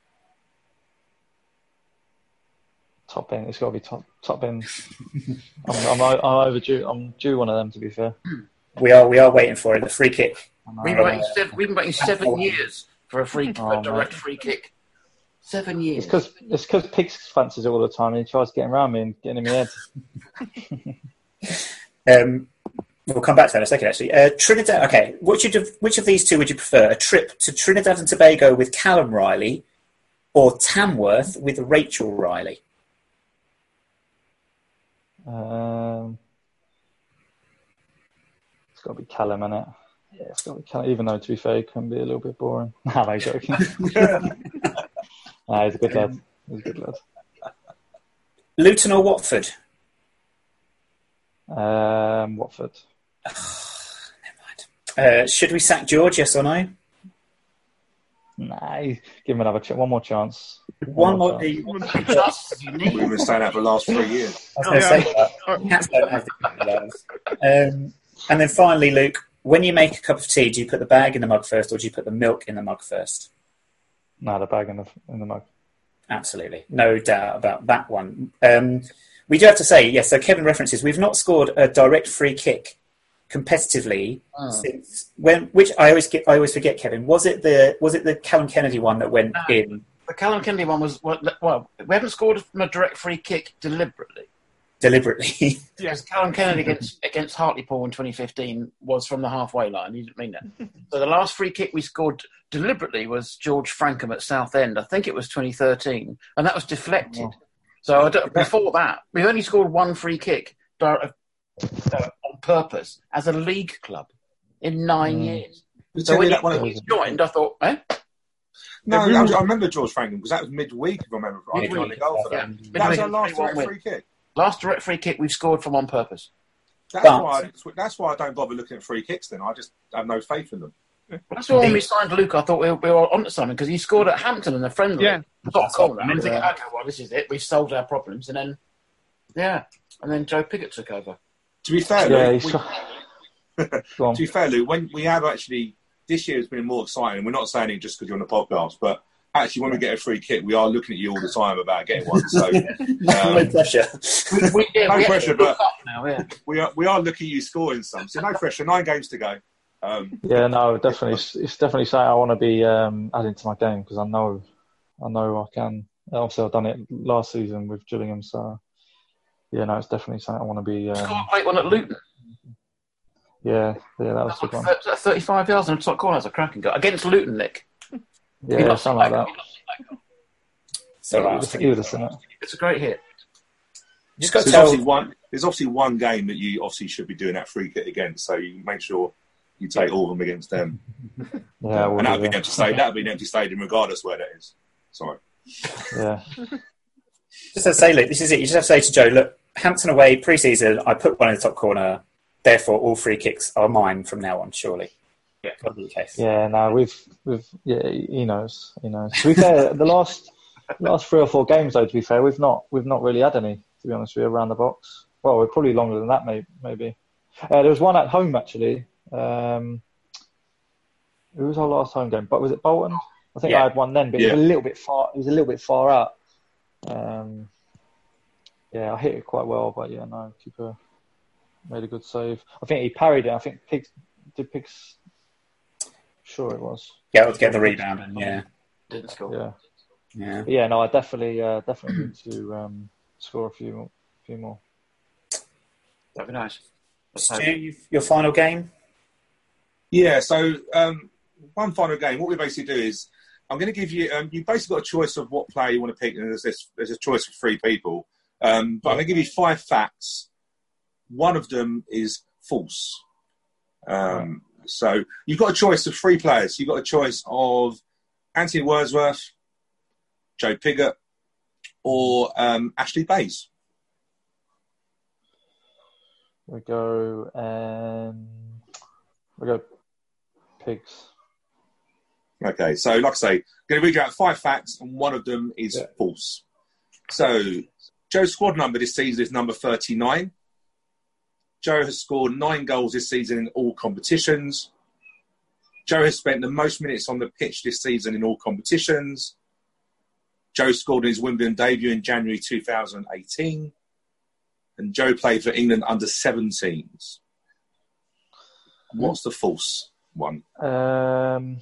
Top bin. It's got to be top top bin. I'm, I'm, I'm overdue. I'm due one of them, to be fair. We are we are waiting for it. The free kick. We've been waiting seven, we've been waiting seven years for a free, Oh, a direct mate. free kick. Seven years. It's because it's because Pigs fancies it all the time, and he tries getting around me and getting in my head. Um, we'll come back to that in a second. Actually, uh, Trinidad. Okay, which of which of these two would you prefer? A trip to Trinidad and Tobago with Callum Riley, or Tamworth with Rachel Riley? Um, it's got to be Callum, innit? Yeah, it's got to be Callum, even though, to be fair, it can be a little bit boring. Nah, no, joking. Nah, he's a good lad. He's a good lad. Luton or Watford? Um, Watford. Uh, should we sack George, yes or no? Nah, give him another ch- one more chance. One, more. chance. The, We've been saying that for the last three years. I was going to say that. Cats don't have the gloves. Um, and then finally, Luke, when you make a cup of tea, do you put the bag in the mug first, or do you put the milk in the mug first? No, the bag in the in the mug. Absolutely, no doubt about that one. Um, we do have to say, yes. So Kevin references we've not scored a direct free kick competitively oh. since when? Which I always get, I always forget. Kevin, was it the was it the Callum Kennedy one that went no, in? The Callum Kennedy one was well, we haven't scored from a direct free kick deliberately. Deliberately, yes. Callum Kennedy against against Hartlepool in twenty fifteen was from the halfway line. You didn't mean that. So the last free kick we scored deliberately was George Frankham at Southend. I think it was twenty thirteen, and that was deflected. Oh. So I don't, before that, we've only scored one free kick uh, on purpose as a league club in nine mm. years. So when you joined, I thought, eh? No, I, I remember George Frankham because that was midweek. If I remember right, I the goal for that. Yeah. That was our last direct free kick. Last direct free kick we've scored from on purpose. That's but, why. I, that's why I don't bother looking at free kicks. Then I just have no faith in them. That's why when we signed Luke, I thought we were, we were onto something because he scored at Hampton in a friendly. Yeah, top corner. And then thinking, okay, well, this is it. We've solved our problems, and then yeah, and then Joe Pigott took over. To be fair, yeah, Luke, we, to be fair, Luke, when we have actually this year has been more exciting. We're not saying it just because you're on the podcast, but. Actually, when we get a free kick, we are looking at you all the time about getting one. So, um, no pressure. We, we, yeah, no we pressure, but now, yeah. we are we are looking at you scoring some. So no pressure. Nine games to go. Um, yeah, no, definitely. It's, it's definitely something I want to be um, adding to my game because I know, I know I can. Obviously, I've done it last season with Gillingham, so yeah, no, it's definitely something I want to be. Um, Scored a great one at Luton. Yeah, yeah, that was a good one. thirty-five yards in the top corner. That's a cracking goal against Luton, Nick. Yeah, something like that. So yeah, right, you would have seen it. It's a great hit. You just got so to tell. There's obviously, one, there's obviously one game that you obviously should be doing that free kick against. So you make sure you take all of them against them. Yeah, and that'll be an empty stadium. That'll be an empty stadium, regardless where that is. Sorry. Yeah. Just to say, look, this is it. You just have to say to Joe, look, Hampton away pre-season. I put one in the top corner. Therefore, all free kicks are mine from now on. Surely. Yeah, got to be the case. Yeah, no, we've, we've, yeah, he knows, he knows. To be fair, the last, last three or four games, though, to be fair, we've not, we've not really had any, to be honest with you, around the box. Well, we're probably longer than that, maybe. maybe. Uh, there was one at home actually. Um, it was our last home game, but was it Bolton? I think yeah. I had one then, but yeah. it was a little bit far. It was a little bit far out. Um, yeah, I hit it quite well, but yeah, no, keeper made a good save. I think he parried it. I think Pigs did Pigs. Sure, it was. Yeah, let's get the rebound and yeah, didn't score. Yeah, yeah, but yeah. No, I definitely, uh, definitely need to um, score a few, more, few more. That'd be nice. Stu, your final game? Yeah. So um, one final game. What we basically do is, I'm going to give you. Um, you basically got a choice of what player you want to pick, and there's this. There's a choice of three people. Um, but I'm going to give you five facts. One of them is false. Um, So you've got a choice of three players. You've got a choice of Anthony Wordsworth, Joe Pigott, or um, Ashley Bayes. We go um, we go Pigs. Okay, so like I say, I'm going to read you out five facts, and one of them is yeah. false. So Joe's squad number this season is number thirty-nine. Joe has scored nine goals this season in all competitions. Joe has spent the most minutes on the pitch this season in all competitions. Joe scored in his Wimbledon debut in January two thousand eighteen. And Joe played for England under seventeens. What's the false one? Um,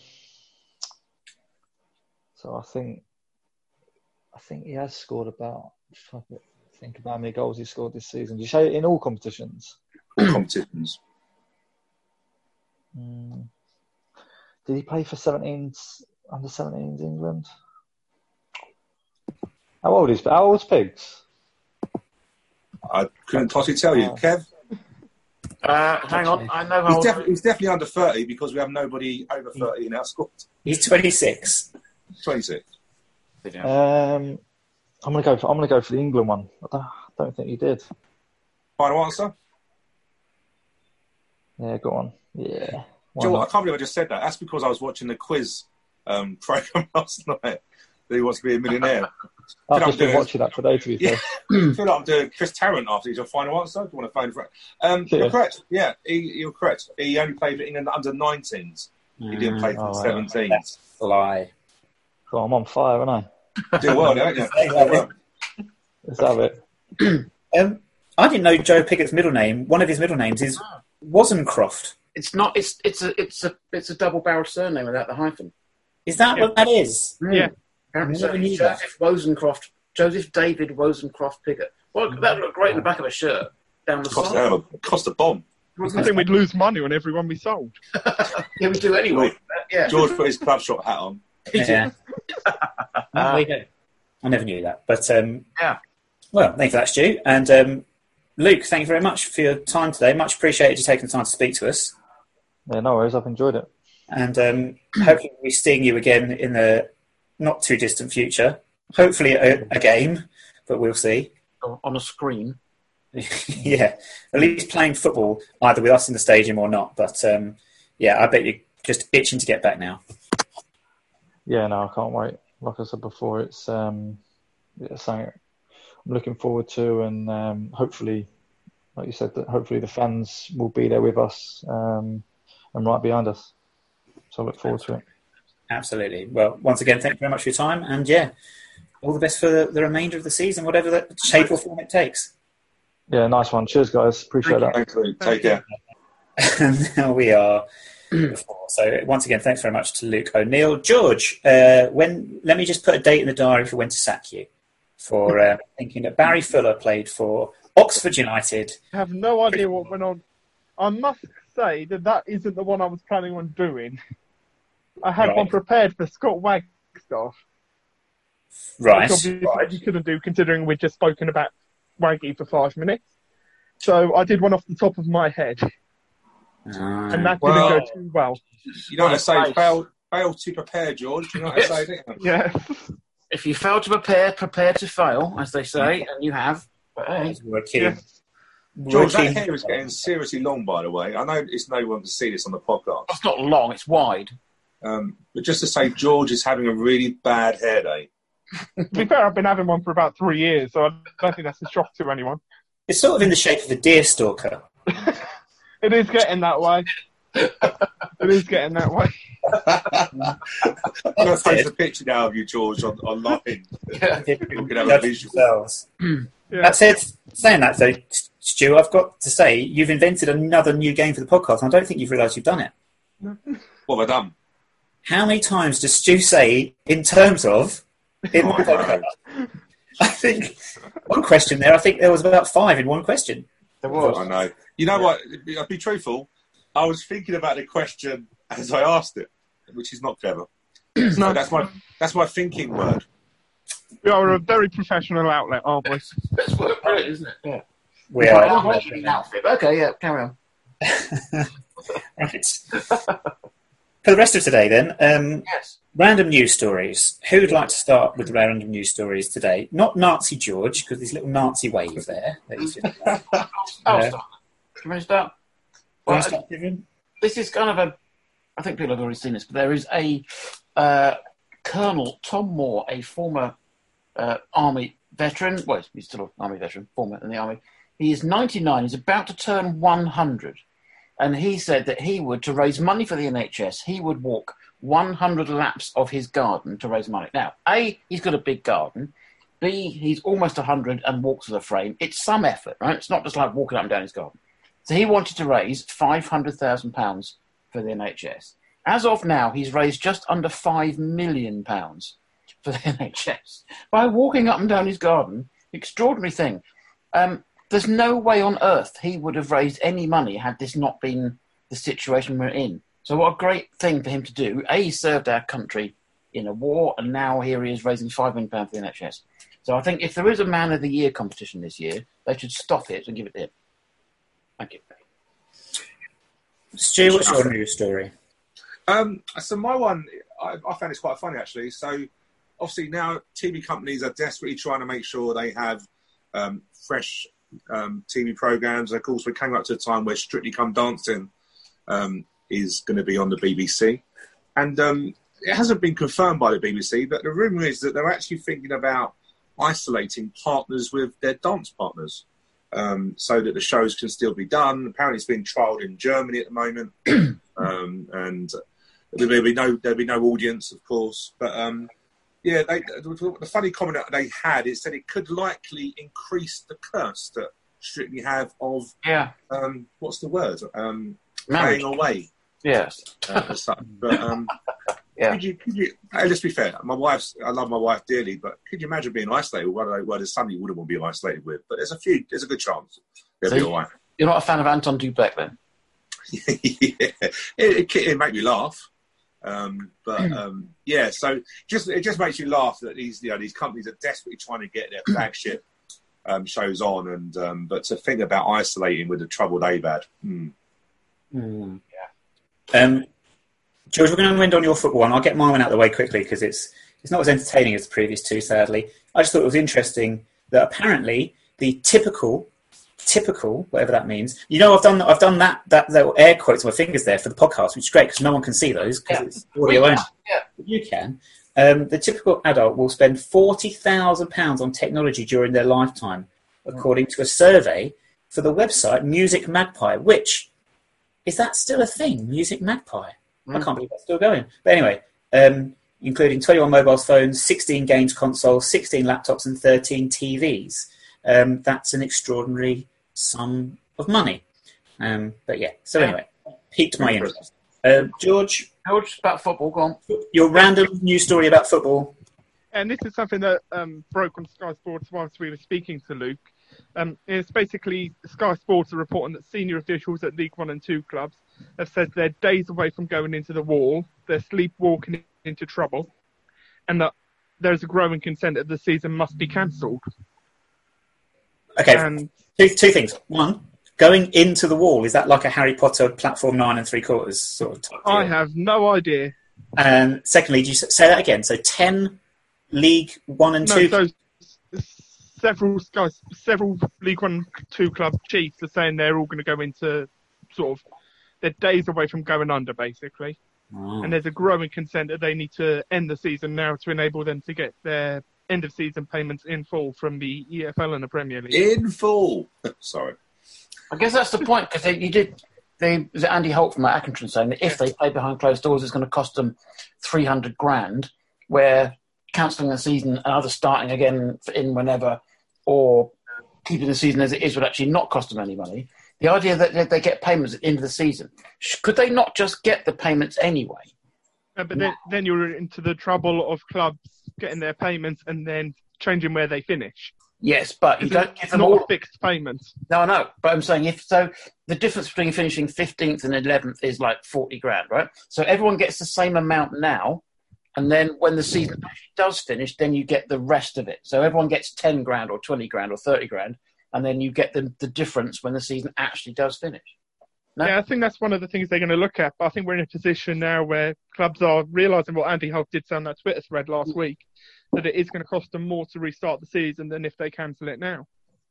so I think I think he has scored about, fuck it, think about how many goals he scored this season. Did you say in all competitions? All competitions. Mm. Did he play for seventeens, under seventeens England? How old is How old's Pigs? I couldn't possibly tell you. Kev? Uh, hang on, I know how He's, old... defi- he's definitely under thirty because we have nobody over thirty in our squad. He's twenty-six. twenty-six. Um, I'm gonna go for I'm gonna go for the England one. I don't, I don't think he did. Final answer? Yeah, go on. Yeah. Why Joe, I not? can't believe I just said that. That's because I was watching the quiz um, program last night. Who wants to be a millionaire? I've I'm just been doing- watching that today, to be fair. I feel like I'm doing Chris Tarrant after he's your final answer. Do you want to phone for it? Um, Yeah. You're correct. Yeah, he, you're correct. He only played for England under nineteens. He didn't play for Oh, the yeah. seventeens. Lie. So I'm on fire, aren't I? Do well, don't you? Do well. Let's have it. Um, I didn't know Joe Pigot's middle name. One of his middle names is Wozencroft. It's not. It's it's a it's a it's a double-barreled surname without the hyphen. Is that what that is? Yeah. Apparently, Never so. knew that. Joseph Wozencroft, Joseph David Wozencroft Pigott. Well, that would look great in the back of a shirt down the Cost a, side. hell of a- cost a bomb. I think we'd lose money on everyone we sold. Yeah, we do anyway. Yeah. George put his club shop hat on. Yeah. There you go. I never knew that. But um, Yeah. well, thank you for that, Stu. And um, Luke, thank you very much for your time today. Much appreciated you taking the time to speak to us. Yeah, no worries. I've enjoyed it. And um, hopefully we'll be seeing you again in the not too distant future. Hopefully a, a game, but we'll see. On a screen. Yeah, at least playing football, either with us in the stadium or not. But um, yeah, I bet you're just itching to get back now. Yeah, no, I can't wait. Like I said before, it's um, yeah, something I'm looking forward to, and um, hopefully, like you said, that hopefully the fans will be there with us um, and right behind us. So I look forward to it. Absolutely. Well, once again, thank you very much for your time. And yeah, all the best for the, the remainder of the season, whatever the shape or form it takes. Yeah, nice one. Cheers, guys. Appreciate that. Thanks, Luke. Take care. And now we are before. So once again, thanks very much to Luke O'Neill. George, uh, when let me just put a date in the diary for when to sack you. For uh, thinking that Barry Fuller played for Oxford United. I have no idea what went on. I must say that that isn't the one I was planning on doing. I had Right. one prepared for Scott Wagstaff, Right. which obviously right. you couldn't do considering we'd just spoken about Waggy for five minutes. So I did one off the top of my head, Ah. and that Well- didn't go too well. You know what I say? Nice. Fail, fail to prepare, George. You know what I say? don't you? Yeah. If you fail to prepare, prepare to fail, as they say, and you have. But hey, We're keen. Yeah. We're George, keen. that hair is getting seriously long, by the way. I know it's no one to see this on the podcast. it's not long; it's wide. Um, but just to say, George is having a really bad hair day. To be fair, I've been having one for about three years, so I don't think that's a shock to anyone. It's sort of in the shape of a deer stalker. It is getting that way. It is getting that way. I'm going to post a picture now of you, George, on, online. Yeah. You can have a Judge visual. yourselves. Yeah. That said, saying that though, Stu, I've got to say you've invented another new game for the podcast, and I don't think you've realised you've done it. What have I done? How many times does Stu say "in terms of" in the Oh, I know. podcast? I think one question there. I think there was about five in one question. There was. I know. You know what? I'll be truthful. I was thinking about the question as I asked it, which is not clever. So that's my that's my thinking word. We are a very professional outlet, aren't we? It's work brilliant, isn't it? Yeah. We Well, are I'm making an outfit. Okay, yeah, carry on. right. For the rest of today, then, um, Yes. random news stories. Who'd like to start with the random news stories today? Not Nazi George, because there's little Nazi wave there. That he's just, I'll Yeah. start. Can we start? Wanna Well, start, Vivian? this is kind of a. I think people have already seen this, but there is a uh, Colonel Tom Moore, a former uh, Army veteran. Well, he's still an Army veteran, former in the Army. He is ninety-nine. He's about to turn one hundred. And he said that he would, to raise money for the N H S, he would walk one hundred laps of his garden to raise money. Now, A, he's got a big garden. B, he's almost one hundred and walks with a frame. It's some effort, right? It's not just like walking up and down his garden. So he wanted to raise five hundred thousand pounds for the N H S. As of now, he's raised just under five million pounds for the N H S by walking up and down his garden. Extraordinary thing. Um, there's no way on earth he would have raised any money had this not been the situation we're in. So what a great thing for him to do. A, he served our country in a war, and now here he is raising five million pounds for the N H S. So I think if there is a Man of the Year competition this year, they should stop it and give it to him. Thank you. Stu, what's your news story? Um, so my one, I, I found it's quite funny actually. So obviously now T V companies are desperately trying to make sure they have um, fresh um, T V programs. Of course, we're coming up to a time where Strictly Come Dancing um, is going to be on the B B C, and um, it hasn't been confirmed by the B B C, but the rumour is that they're actually thinking about isolating partners with their dance partners, um, so that the shows can still be done. Apparently, it's being trialled in Germany at the moment, um, and there'll be no there'll be no audience, of course. But um, yeah, they, the funny comment that they had is that it could likely increase the curse that Strictly have of yeah. Um, what's the word? Um, Marriage. playing away. Yes. Uh, but um, yeah. Could you, could you, hey, let's be fair, my wife's, I love my wife dearly, but could you imagine being isolated with one of there's somebody you wouldn't want to be isolated with? But there's a few, there's a good chance they'll so be all right. You're not a fan of Anton Dubek then? yeah, it, it, it make me laugh. Um, but um, yeah, so just it just makes you laugh that these you know these companies are desperately trying to get their flagship um, shows on, and um, but to think about isolating with the trouble they've had. Hmm. Mm. Yeah. Um, George, we're going to end on your football one. I'll get mine one out of the way quickly because it's it's not as entertaining as the previous two, sadly. I just thought it was interesting that apparently the typical, typical, whatever that means. You know, I've done I've done that that little air quotes with my fingers there for the podcast, which is great because no one can see those because yeah. it's audio only. Yeah. You can. Um, the typical adult will spend forty thousand pounds on technology during their lifetime, according to a survey for the website Music Magpie, which, is that still a thing, Music Magpie? Mm. I can't believe that's still going. But anyway, um, including twenty-one mobile phones, sixteen games consoles, sixteen laptops and thirteen T Vs. Um, that's an extraordinary sum of money. Um, but yeah, so anyway, piqued my interest. Uh, George? George, about football, go on. Your random news story about football. And this is something that um, broke on Sky Sports whilst we were speaking to Luke. Um, it's basically Sky Sports are reporting that senior officials at League One and Two clubs have said they're days away from going into the wall, they're sleepwalking into trouble, and that there's a growing consent that the season must be cancelled. Okay, and two, two things. One, going into the wall, is that like a Harry Potter platform nine and three quarters sort of type deal? I have no idea. And secondly, do you say that again? So ten League One and no, Two. So several Sky, several League One Two club chiefs are saying they're all going to go into sort of they're days away from going under, basically. Oh. And there's a growing consent that they need to end the season now to enable them to get their end of season payments in full from the E F L and the Premier League. In full. Sorry. I guess that's the point because you did. They was it Andy Holt from Accrington saying that if they play behind closed doors, it's going to cost them three hundred grand. Where cancelling the season and either starting again in whenever or keeping the season as it is would actually not cost them any money. The idea that they get payments at the end of the season, could they not just get the payments anyway? Uh, but then, then you're into the trouble of clubs getting their payments and then changing where they finish. Yes, but you don't give them not all a fixed payment. No, I know, but I'm saying if so, the difference between finishing fifteenth and eleventh is like forty grand, right? So everyone gets the same amount now, and then when the season actually does finish, then you get the rest of it. So everyone gets ten grand or twenty grand or thirty grand, and then you get the, the difference when the season actually does finish. No? Yeah, I think that's one of the things they're going to look at. But I think we're in a position now where clubs are realising what Andy Holt did say on that Twitter thread last mm. week, that it is going to cost them more to restart the season than if they cancel it now.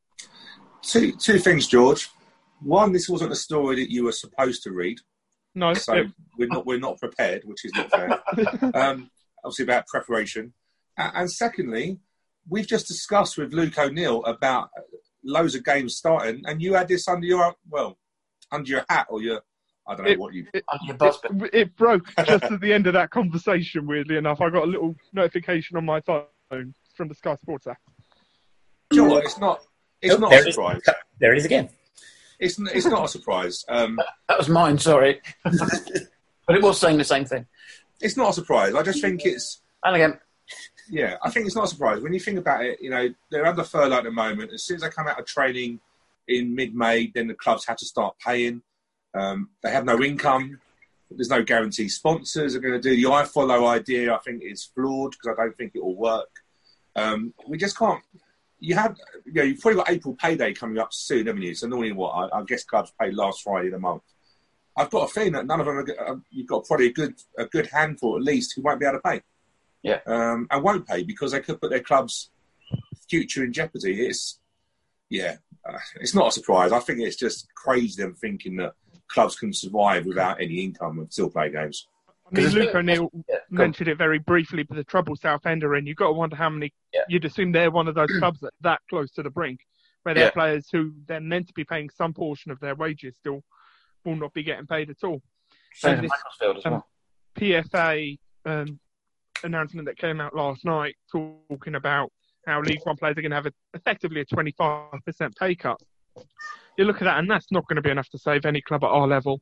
Two two things, George. One, this wasn't a story that you were supposed to read. No. So it, we're not we're not prepared, which is not fair. um, obviously about preparation. Uh, and secondly, we've just discussed with Luke O'Neill about loads of games starting, and you had this under your well, under your hat or your I don't know it, what you it, under your bus. It, it broke just at the end of that conversation. Weirdly enough, I got a little notification on my phone from the Sky Sports app. Do you know what? It's not. It's oh, not there a surprise. Is, there it is again. It's it's not a surprise. Um, that was mine. Sorry, but it was saying the same thing. It's not a surprise. I just think it's. And again. Yeah, I think it's not a surprise. When you think about it, you know, they're under furlough at the moment. As soon as they come out of training in mid-May, then the clubs have to start paying. Um, they have no income. There's no guarantee sponsors are going to do. The iFollow idea, I think, is flawed because I don't think it will work. Um, we just can't. You have, you know, you've probably got April payday coming up soon, haven't you? So normally, what I, I guess clubs pay last Friday of the month. I've got a feeling that none of them. Are, you've got probably a good a good handful at least who won't be able to pay. Yeah, um, and won't pay because they could put their club's future in jeopardy. It's yeah, uh, it's not a surprise. I think it's just crazy them thinking that clubs can survive without any income and still play games. I mean, Luke O'Neill yeah, mentioned it very briefly, but the trouble Southend are in, you've got to wonder how many, yeah. you'd assume they're one of those clubs that that close to the brink, where their yeah. players who they're meant to be paying some portion of their wages still will not be getting paid at all. Same in Macclesfield as well. Um, P F A um, announcement that came out last night talking about how League One players are going to have a, effectively a twenty-five percent pay cut. You look at that, and that's not going to be enough to save any club at our level.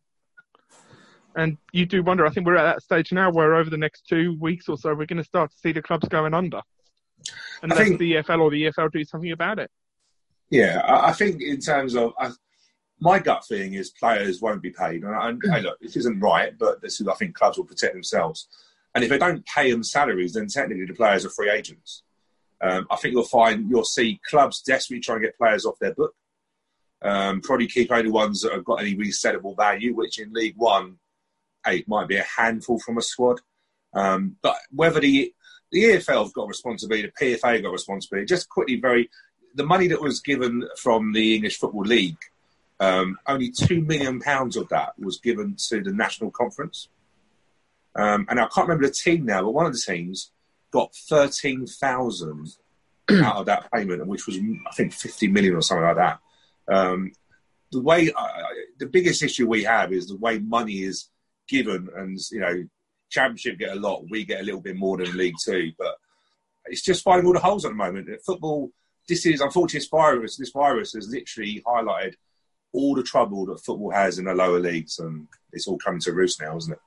And you do wonder, I think we're at that stage now where over the next two weeks or so, we're going to start to see the clubs going under. Unless think, the E F L or the E F L do something about it. Yeah, I think in terms of... I, my gut feeling is players won't be paid. And, and hey, look, this isn't right, but this is, I think clubs will protect themselves. And if they don't pay them salaries, then technically the players are free agents. Um, I think you'll find, you'll see clubs desperately trying to get players off their book. Um, probably keep only ones that have got any resellable value, which in League One, eight might be a handful from a squad. Um, but whether the the E F L have got responsibility, the P F A got responsibility, just quickly, very the money that was given from the English Football League, um, only two million pounds of that was given to the National Conference. Um, and I can't remember the team now, but one of the teams got thirteen thousand out of that payment, which was, I think, fifty million or something like that. Um, the way uh, the biggest issue we have is the way money is given, and you know, Championship get a lot, we get a little bit more than League Two, but it's just finding all the holes at the moment. Football, this is unfortunately this virus. This virus has literally highlighted all the trouble that football has in the lower leagues, and it's all coming to roost now, isn't it?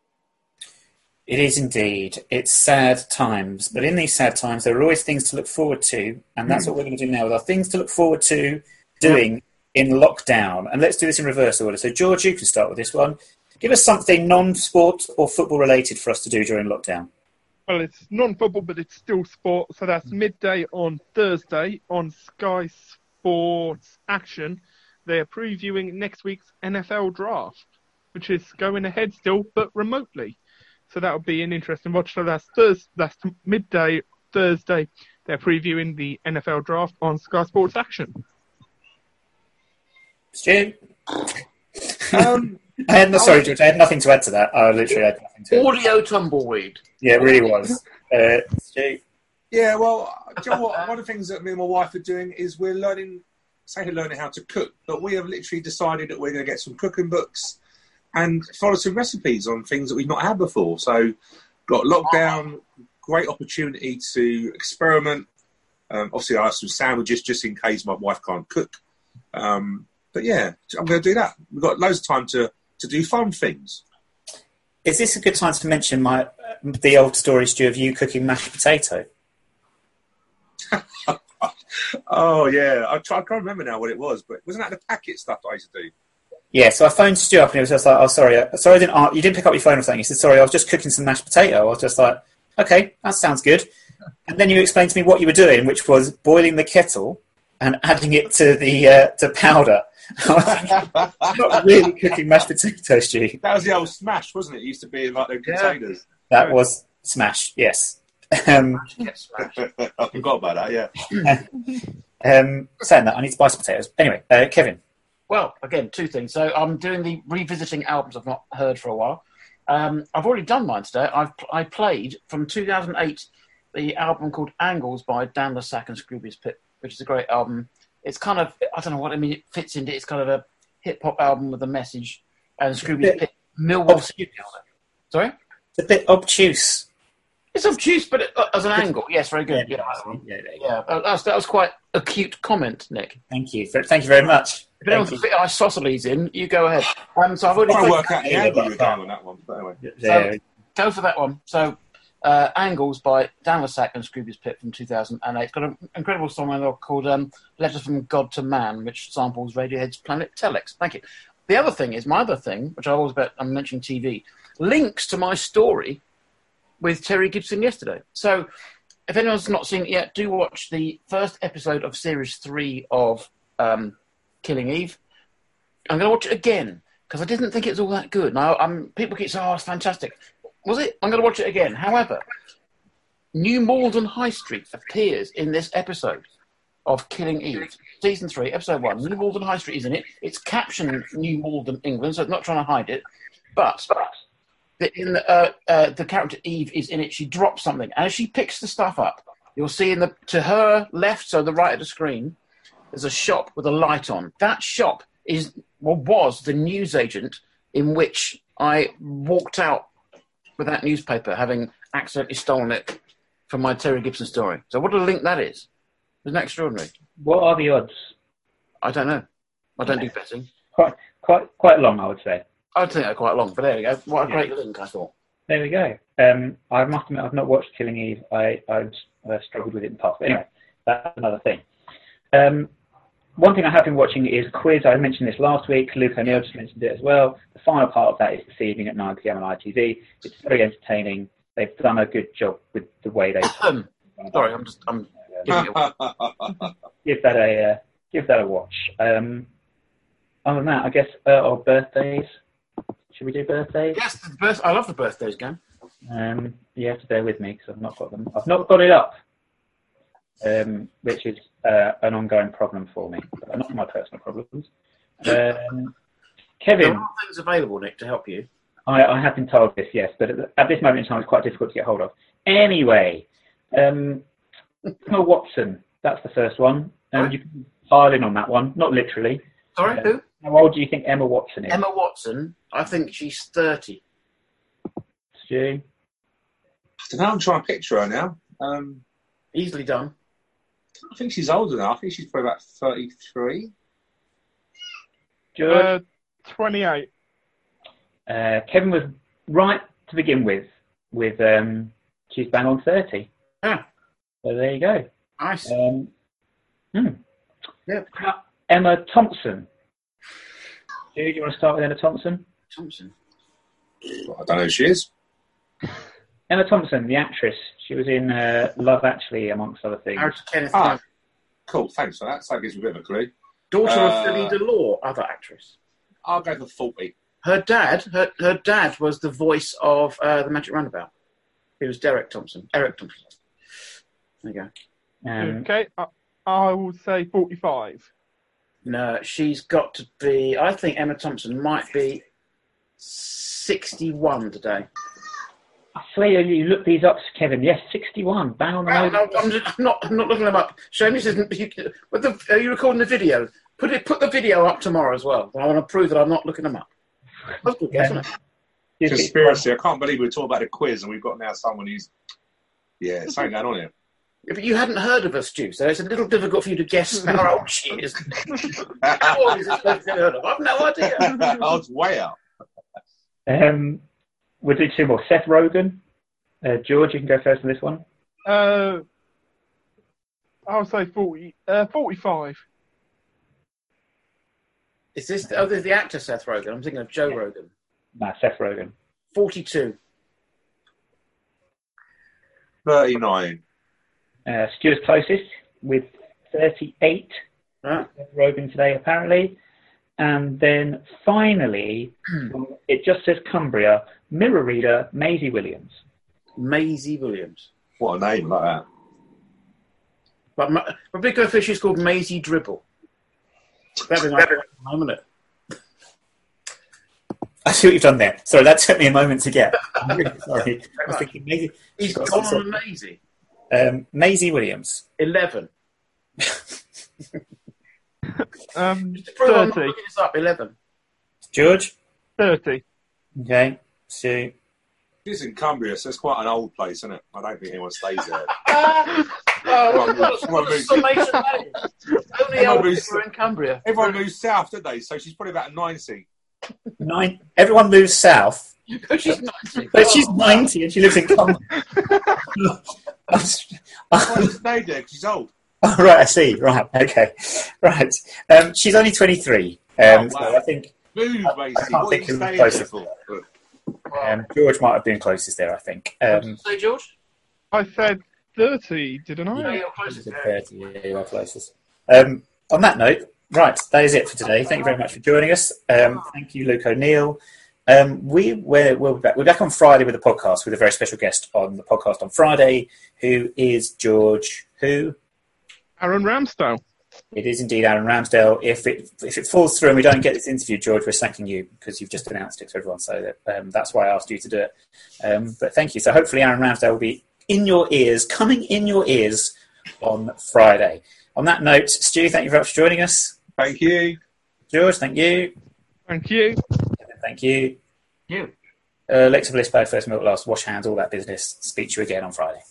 It is indeed. It's sad times, but in these sad times, there are always things to look forward to, and that's mm. what we're going to do now with our things to look forward to doing in lockdown. And let's do this in reverse order. So, George, you can start with this one. Give us something non-sport or football-related for us to do during lockdown. Well, it's non-football, but it's still sport. So that's midday on Thursday on Sky Sports Action. They're previewing next week's N F L draft, which is going ahead still, but remotely. So that will be an interesting watch. So that's Thursday, that's midday Thursday. They're previewing the N F L draft on Sky Sports Action. Stu? Um, I had no, sorry, George. I had nothing to add to that. I literally had nothing to add. Audio tumbleweed. Yeah, it really was. Uh, Stu? Yeah, well, do you know what? One of the things that me and my wife are doing is we're learning, say, learning how to cook, but we have literally decided that we're going to get some cooking books and follow some recipes on things that we've not had before. So, got lockdown, great opportunity to experiment. Um, obviously, I have some sandwiches just in case my wife can't cook. Um, but yeah, I'm going to do that. We've got loads of time to, to do fun things. Is this a good time to mention my the old story, Stu, of you cooking mashed potato? Oh, yeah. I, try, I can't remember now what it was, but wasn't that the packet stuff that I used to do? Yeah, so I phoned Stu up and he was just like, oh, sorry, uh, sorry, I didn't, uh, you didn't pick up your phone or something. He said, sorry, I was just cooking some mashed potato. I was just like, okay, that sounds good. And then you explained to me what you were doing, which was boiling the kettle and adding it to the uh, to powder. I was thinking, I'm not really cooking mashed potatoes, Stu. That was the old Smash, wasn't it? It used to be in like the containers. Yeah. That was Smash, yes. Um, I forgot about that, yeah. um, saying that, I need to buy some potatoes. Anyway, uh, Kevin. Well, again, two things. So I'm doing the revisiting albums I've not heard for a while. Um, I've already done mine today. I've I played from two thousand eight the album called Angles by Dan Le Sac and Scroobius Pip, which is a great album. It's kind of, I don't know what I mean, it fits into, it's kind of a hip-hop album with a message. And Scroobius Pip, Millwall City. Sorry? It's a bit obtuse. It's obtuse, but it, uh, as an angle, yes, very good. Yeah, yeah, yeah, yeah, yeah. That, was, that was quite a cute comment, Nick. Thank you. Thank you very much. If you don't fit isosceles in, you go ahead. Um, so I've already trying to work out the angle you're going on that one, but anyway. So yeah. Go for that one. So, uh, Angles by Dan Le Sac and Scroobius Pip from two thousand eight. It's got an incredible song on there called um, Letters from God to Man, which samples Radiohead's Planet Telex. Thank you. The other thing is, my other thing, which I always bet I'm mentioning T V, links to my story with Terry Gibson yesterday. So if anyone's not seen it yet, do watch the first episode of series three of um, Killing Eve. I'm going to watch it again because I didn't think it was all that good. Now, I'm, people keep saying, oh, it's fantastic. Was it? I'm going to watch it again. However, New Malden High Street appears in this episode of Killing Eve. Season three, episode one. New Malden High Street is in it. It's captioned New Malden, England, so it's not trying to hide it. But the, in the, uh, uh, the character Eve is in it. She drops something. And as she picks the stuff up, you'll see in the to her left, so the right of the screen, there's a shop with a light on. That shop is well, was the newsagent in which I walked out with that newspaper, having accidentally stolen it from my Terry Gibson story. So what a link that is. Isn't that extraordinary? What are the odds? I don't know. I don't do betting. Quite, quite, quite long, I would say. I would think they're quite long, but there we go. What a great link, I thought. There we go. Um, I must admit, I've not watched Killing Eve. I, I've uh, struggled with it in the past. But anyway, that's another thing. Um, one thing I have been watching is Quiz. I mentioned this last week. Luke O'Neill just mentioned it as well. The final part of that is this evening at nine p.m. on I T V. It's very entertaining. They've done a good job with the way they... Um, sorry, I'm just... I'm giving it a... give that a uh, give that a watch. Um, other than that, I guess, uh, or birthdays. Should we do birthdays? Yes, the birth- I love the birthdays game. Um, you have to bear with me because I've not got them. I've not got it up, um, which is uh, an ongoing problem for me. But not my personal problems. Um, Kevin, there are things available, Nick, to help you. I, I have been told this, yes, but at, at this moment in time, it's quite difficult to get hold of. Anyway, um, Emma Watson, that's the first one. Um, Right. you can pile in on that one, not literally. Sorry, Uh, who? How old do you think Emma Watson is? Emma Watson. I think she's thirty. Stu? I don't know, I'm trying to picture her now. Um, Easily done. I think she's older now. I think she's probably about thirty-three. George? Uh, twenty-eight. Uh, Kevin was right to begin with, with um, she's bang on thirty. Yeah. So there you go. Nice. Um, hmm. Yeah. Emma Thompson. Stu, do you want to start with Emma Thompson? Thompson. Well, I don't know who she is. Emma Thompson, the actress. She was in uh, Love Actually, amongst other things. Married to Kenneth Ah, Branagh. cool. Thanks for that. So that gives me a bit of a clue. Daughter Uh, of Philly Delore, other actress. I'll go for forty. Her dad, her, her dad was the voice of uh, the Magic Roundabout. He was Derek Thompson. Eric Thompson. There you go. Um, Okay, I, I will say forty-five. No, she's got to be. I think Emma Thompson might be sixty-one today. I swear you looked these up, Kevin. Yes, sixty-one. Bang on the No, nose. no, I'm, just, I'm not. I'm not looking them up. Seamus isn't. You, what the, are you recording the video? Put it. Put the video up tomorrow as well. I want to prove that I'm not looking them up. That's good, guess, isn't it? Yes, Conspiracy. I can't believe we were talking about a quiz and we've got now someone who's... Yeah, something going on here. Yeah, but you hadn't heard of her, Stu, so it's a little difficult for you to guess how old she is. How old is this person you've heard of? I've no idea. I was way out. Um, we'll do two more. Seth Rogen. Uh, George, you can go first on this one. Uh, I'll say forty. Uh, forty-five. Is this? Oh, there's the actor Seth Rogen. I'm thinking of Joe Yeah. Rogan. Nah, Seth Rogen. forty-two. thirty-nine. Uh, Stuart's closest with thirty-eight. Right. Seth Rogen today, apparently. And then finally, it just says Cumbria, mirror reader Maisie Williams. Maisie Williams. What a name like that. But my, my big fish is called Maisie Dribble. That'd be my moment, it? I see what you've done there. Sorry, that took me a moment to get. I'm really sorry. I was thinking Maisie. He's got gone some on a Maisie. Um, Maisie Williams. eleven. Um, Just to prove I'm not thirty. looking this up, eleven. George? Thirty. Okay. Sue? It's in Cumbria, so it's quite an old place, isn't it? I don't think anyone stays there. Oh, what a- Come on, what a move. summation that is. Only Come on, old move. people are in Cumbria. Everyone moves south, don't they? So she's probably about ninety. Nine. Everyone moves south, She's ninety. but she's ninety and she lives in Cumbria. Why she stayed there? 'Cause she's old. Oh, right, I see. Right, okay. Right. Um, she's only twenty-three. Um, Oh, wow. So I think Move, I Macy. can't What are think you who staying was there closest. for? um, George might have been closest there, I think. What did Um, you say, George? I said thirty, didn't I? No, you're close to thirty, yeah, you are closest. Um, on that note, right, that is it for today. Thank you very much for joining us. Um, thank you, Luke O'Neill. Um, we we're, we'll be back. We're back on Friday with a podcast with a very special guest on the podcast on Friday, who is George. Who? Aaron Ramsdale. It is indeed Aaron Ramsdale. If it if it falls through and we don't get this interview, George, we're sacking you because you've just announced it to everyone. So that, um, that's why I asked you to do it. Um, but thank you. So hopefully Aaron Ramsdale will be in your ears, coming in your ears on Friday. On that note, Stu, thank you very much for joining us. Thank you. George, thank you. Thank you. Thank you. You. Uh, Alexa Bliss, Bad First Milk Last, wash hands, all that business. Speak to you again on Friday.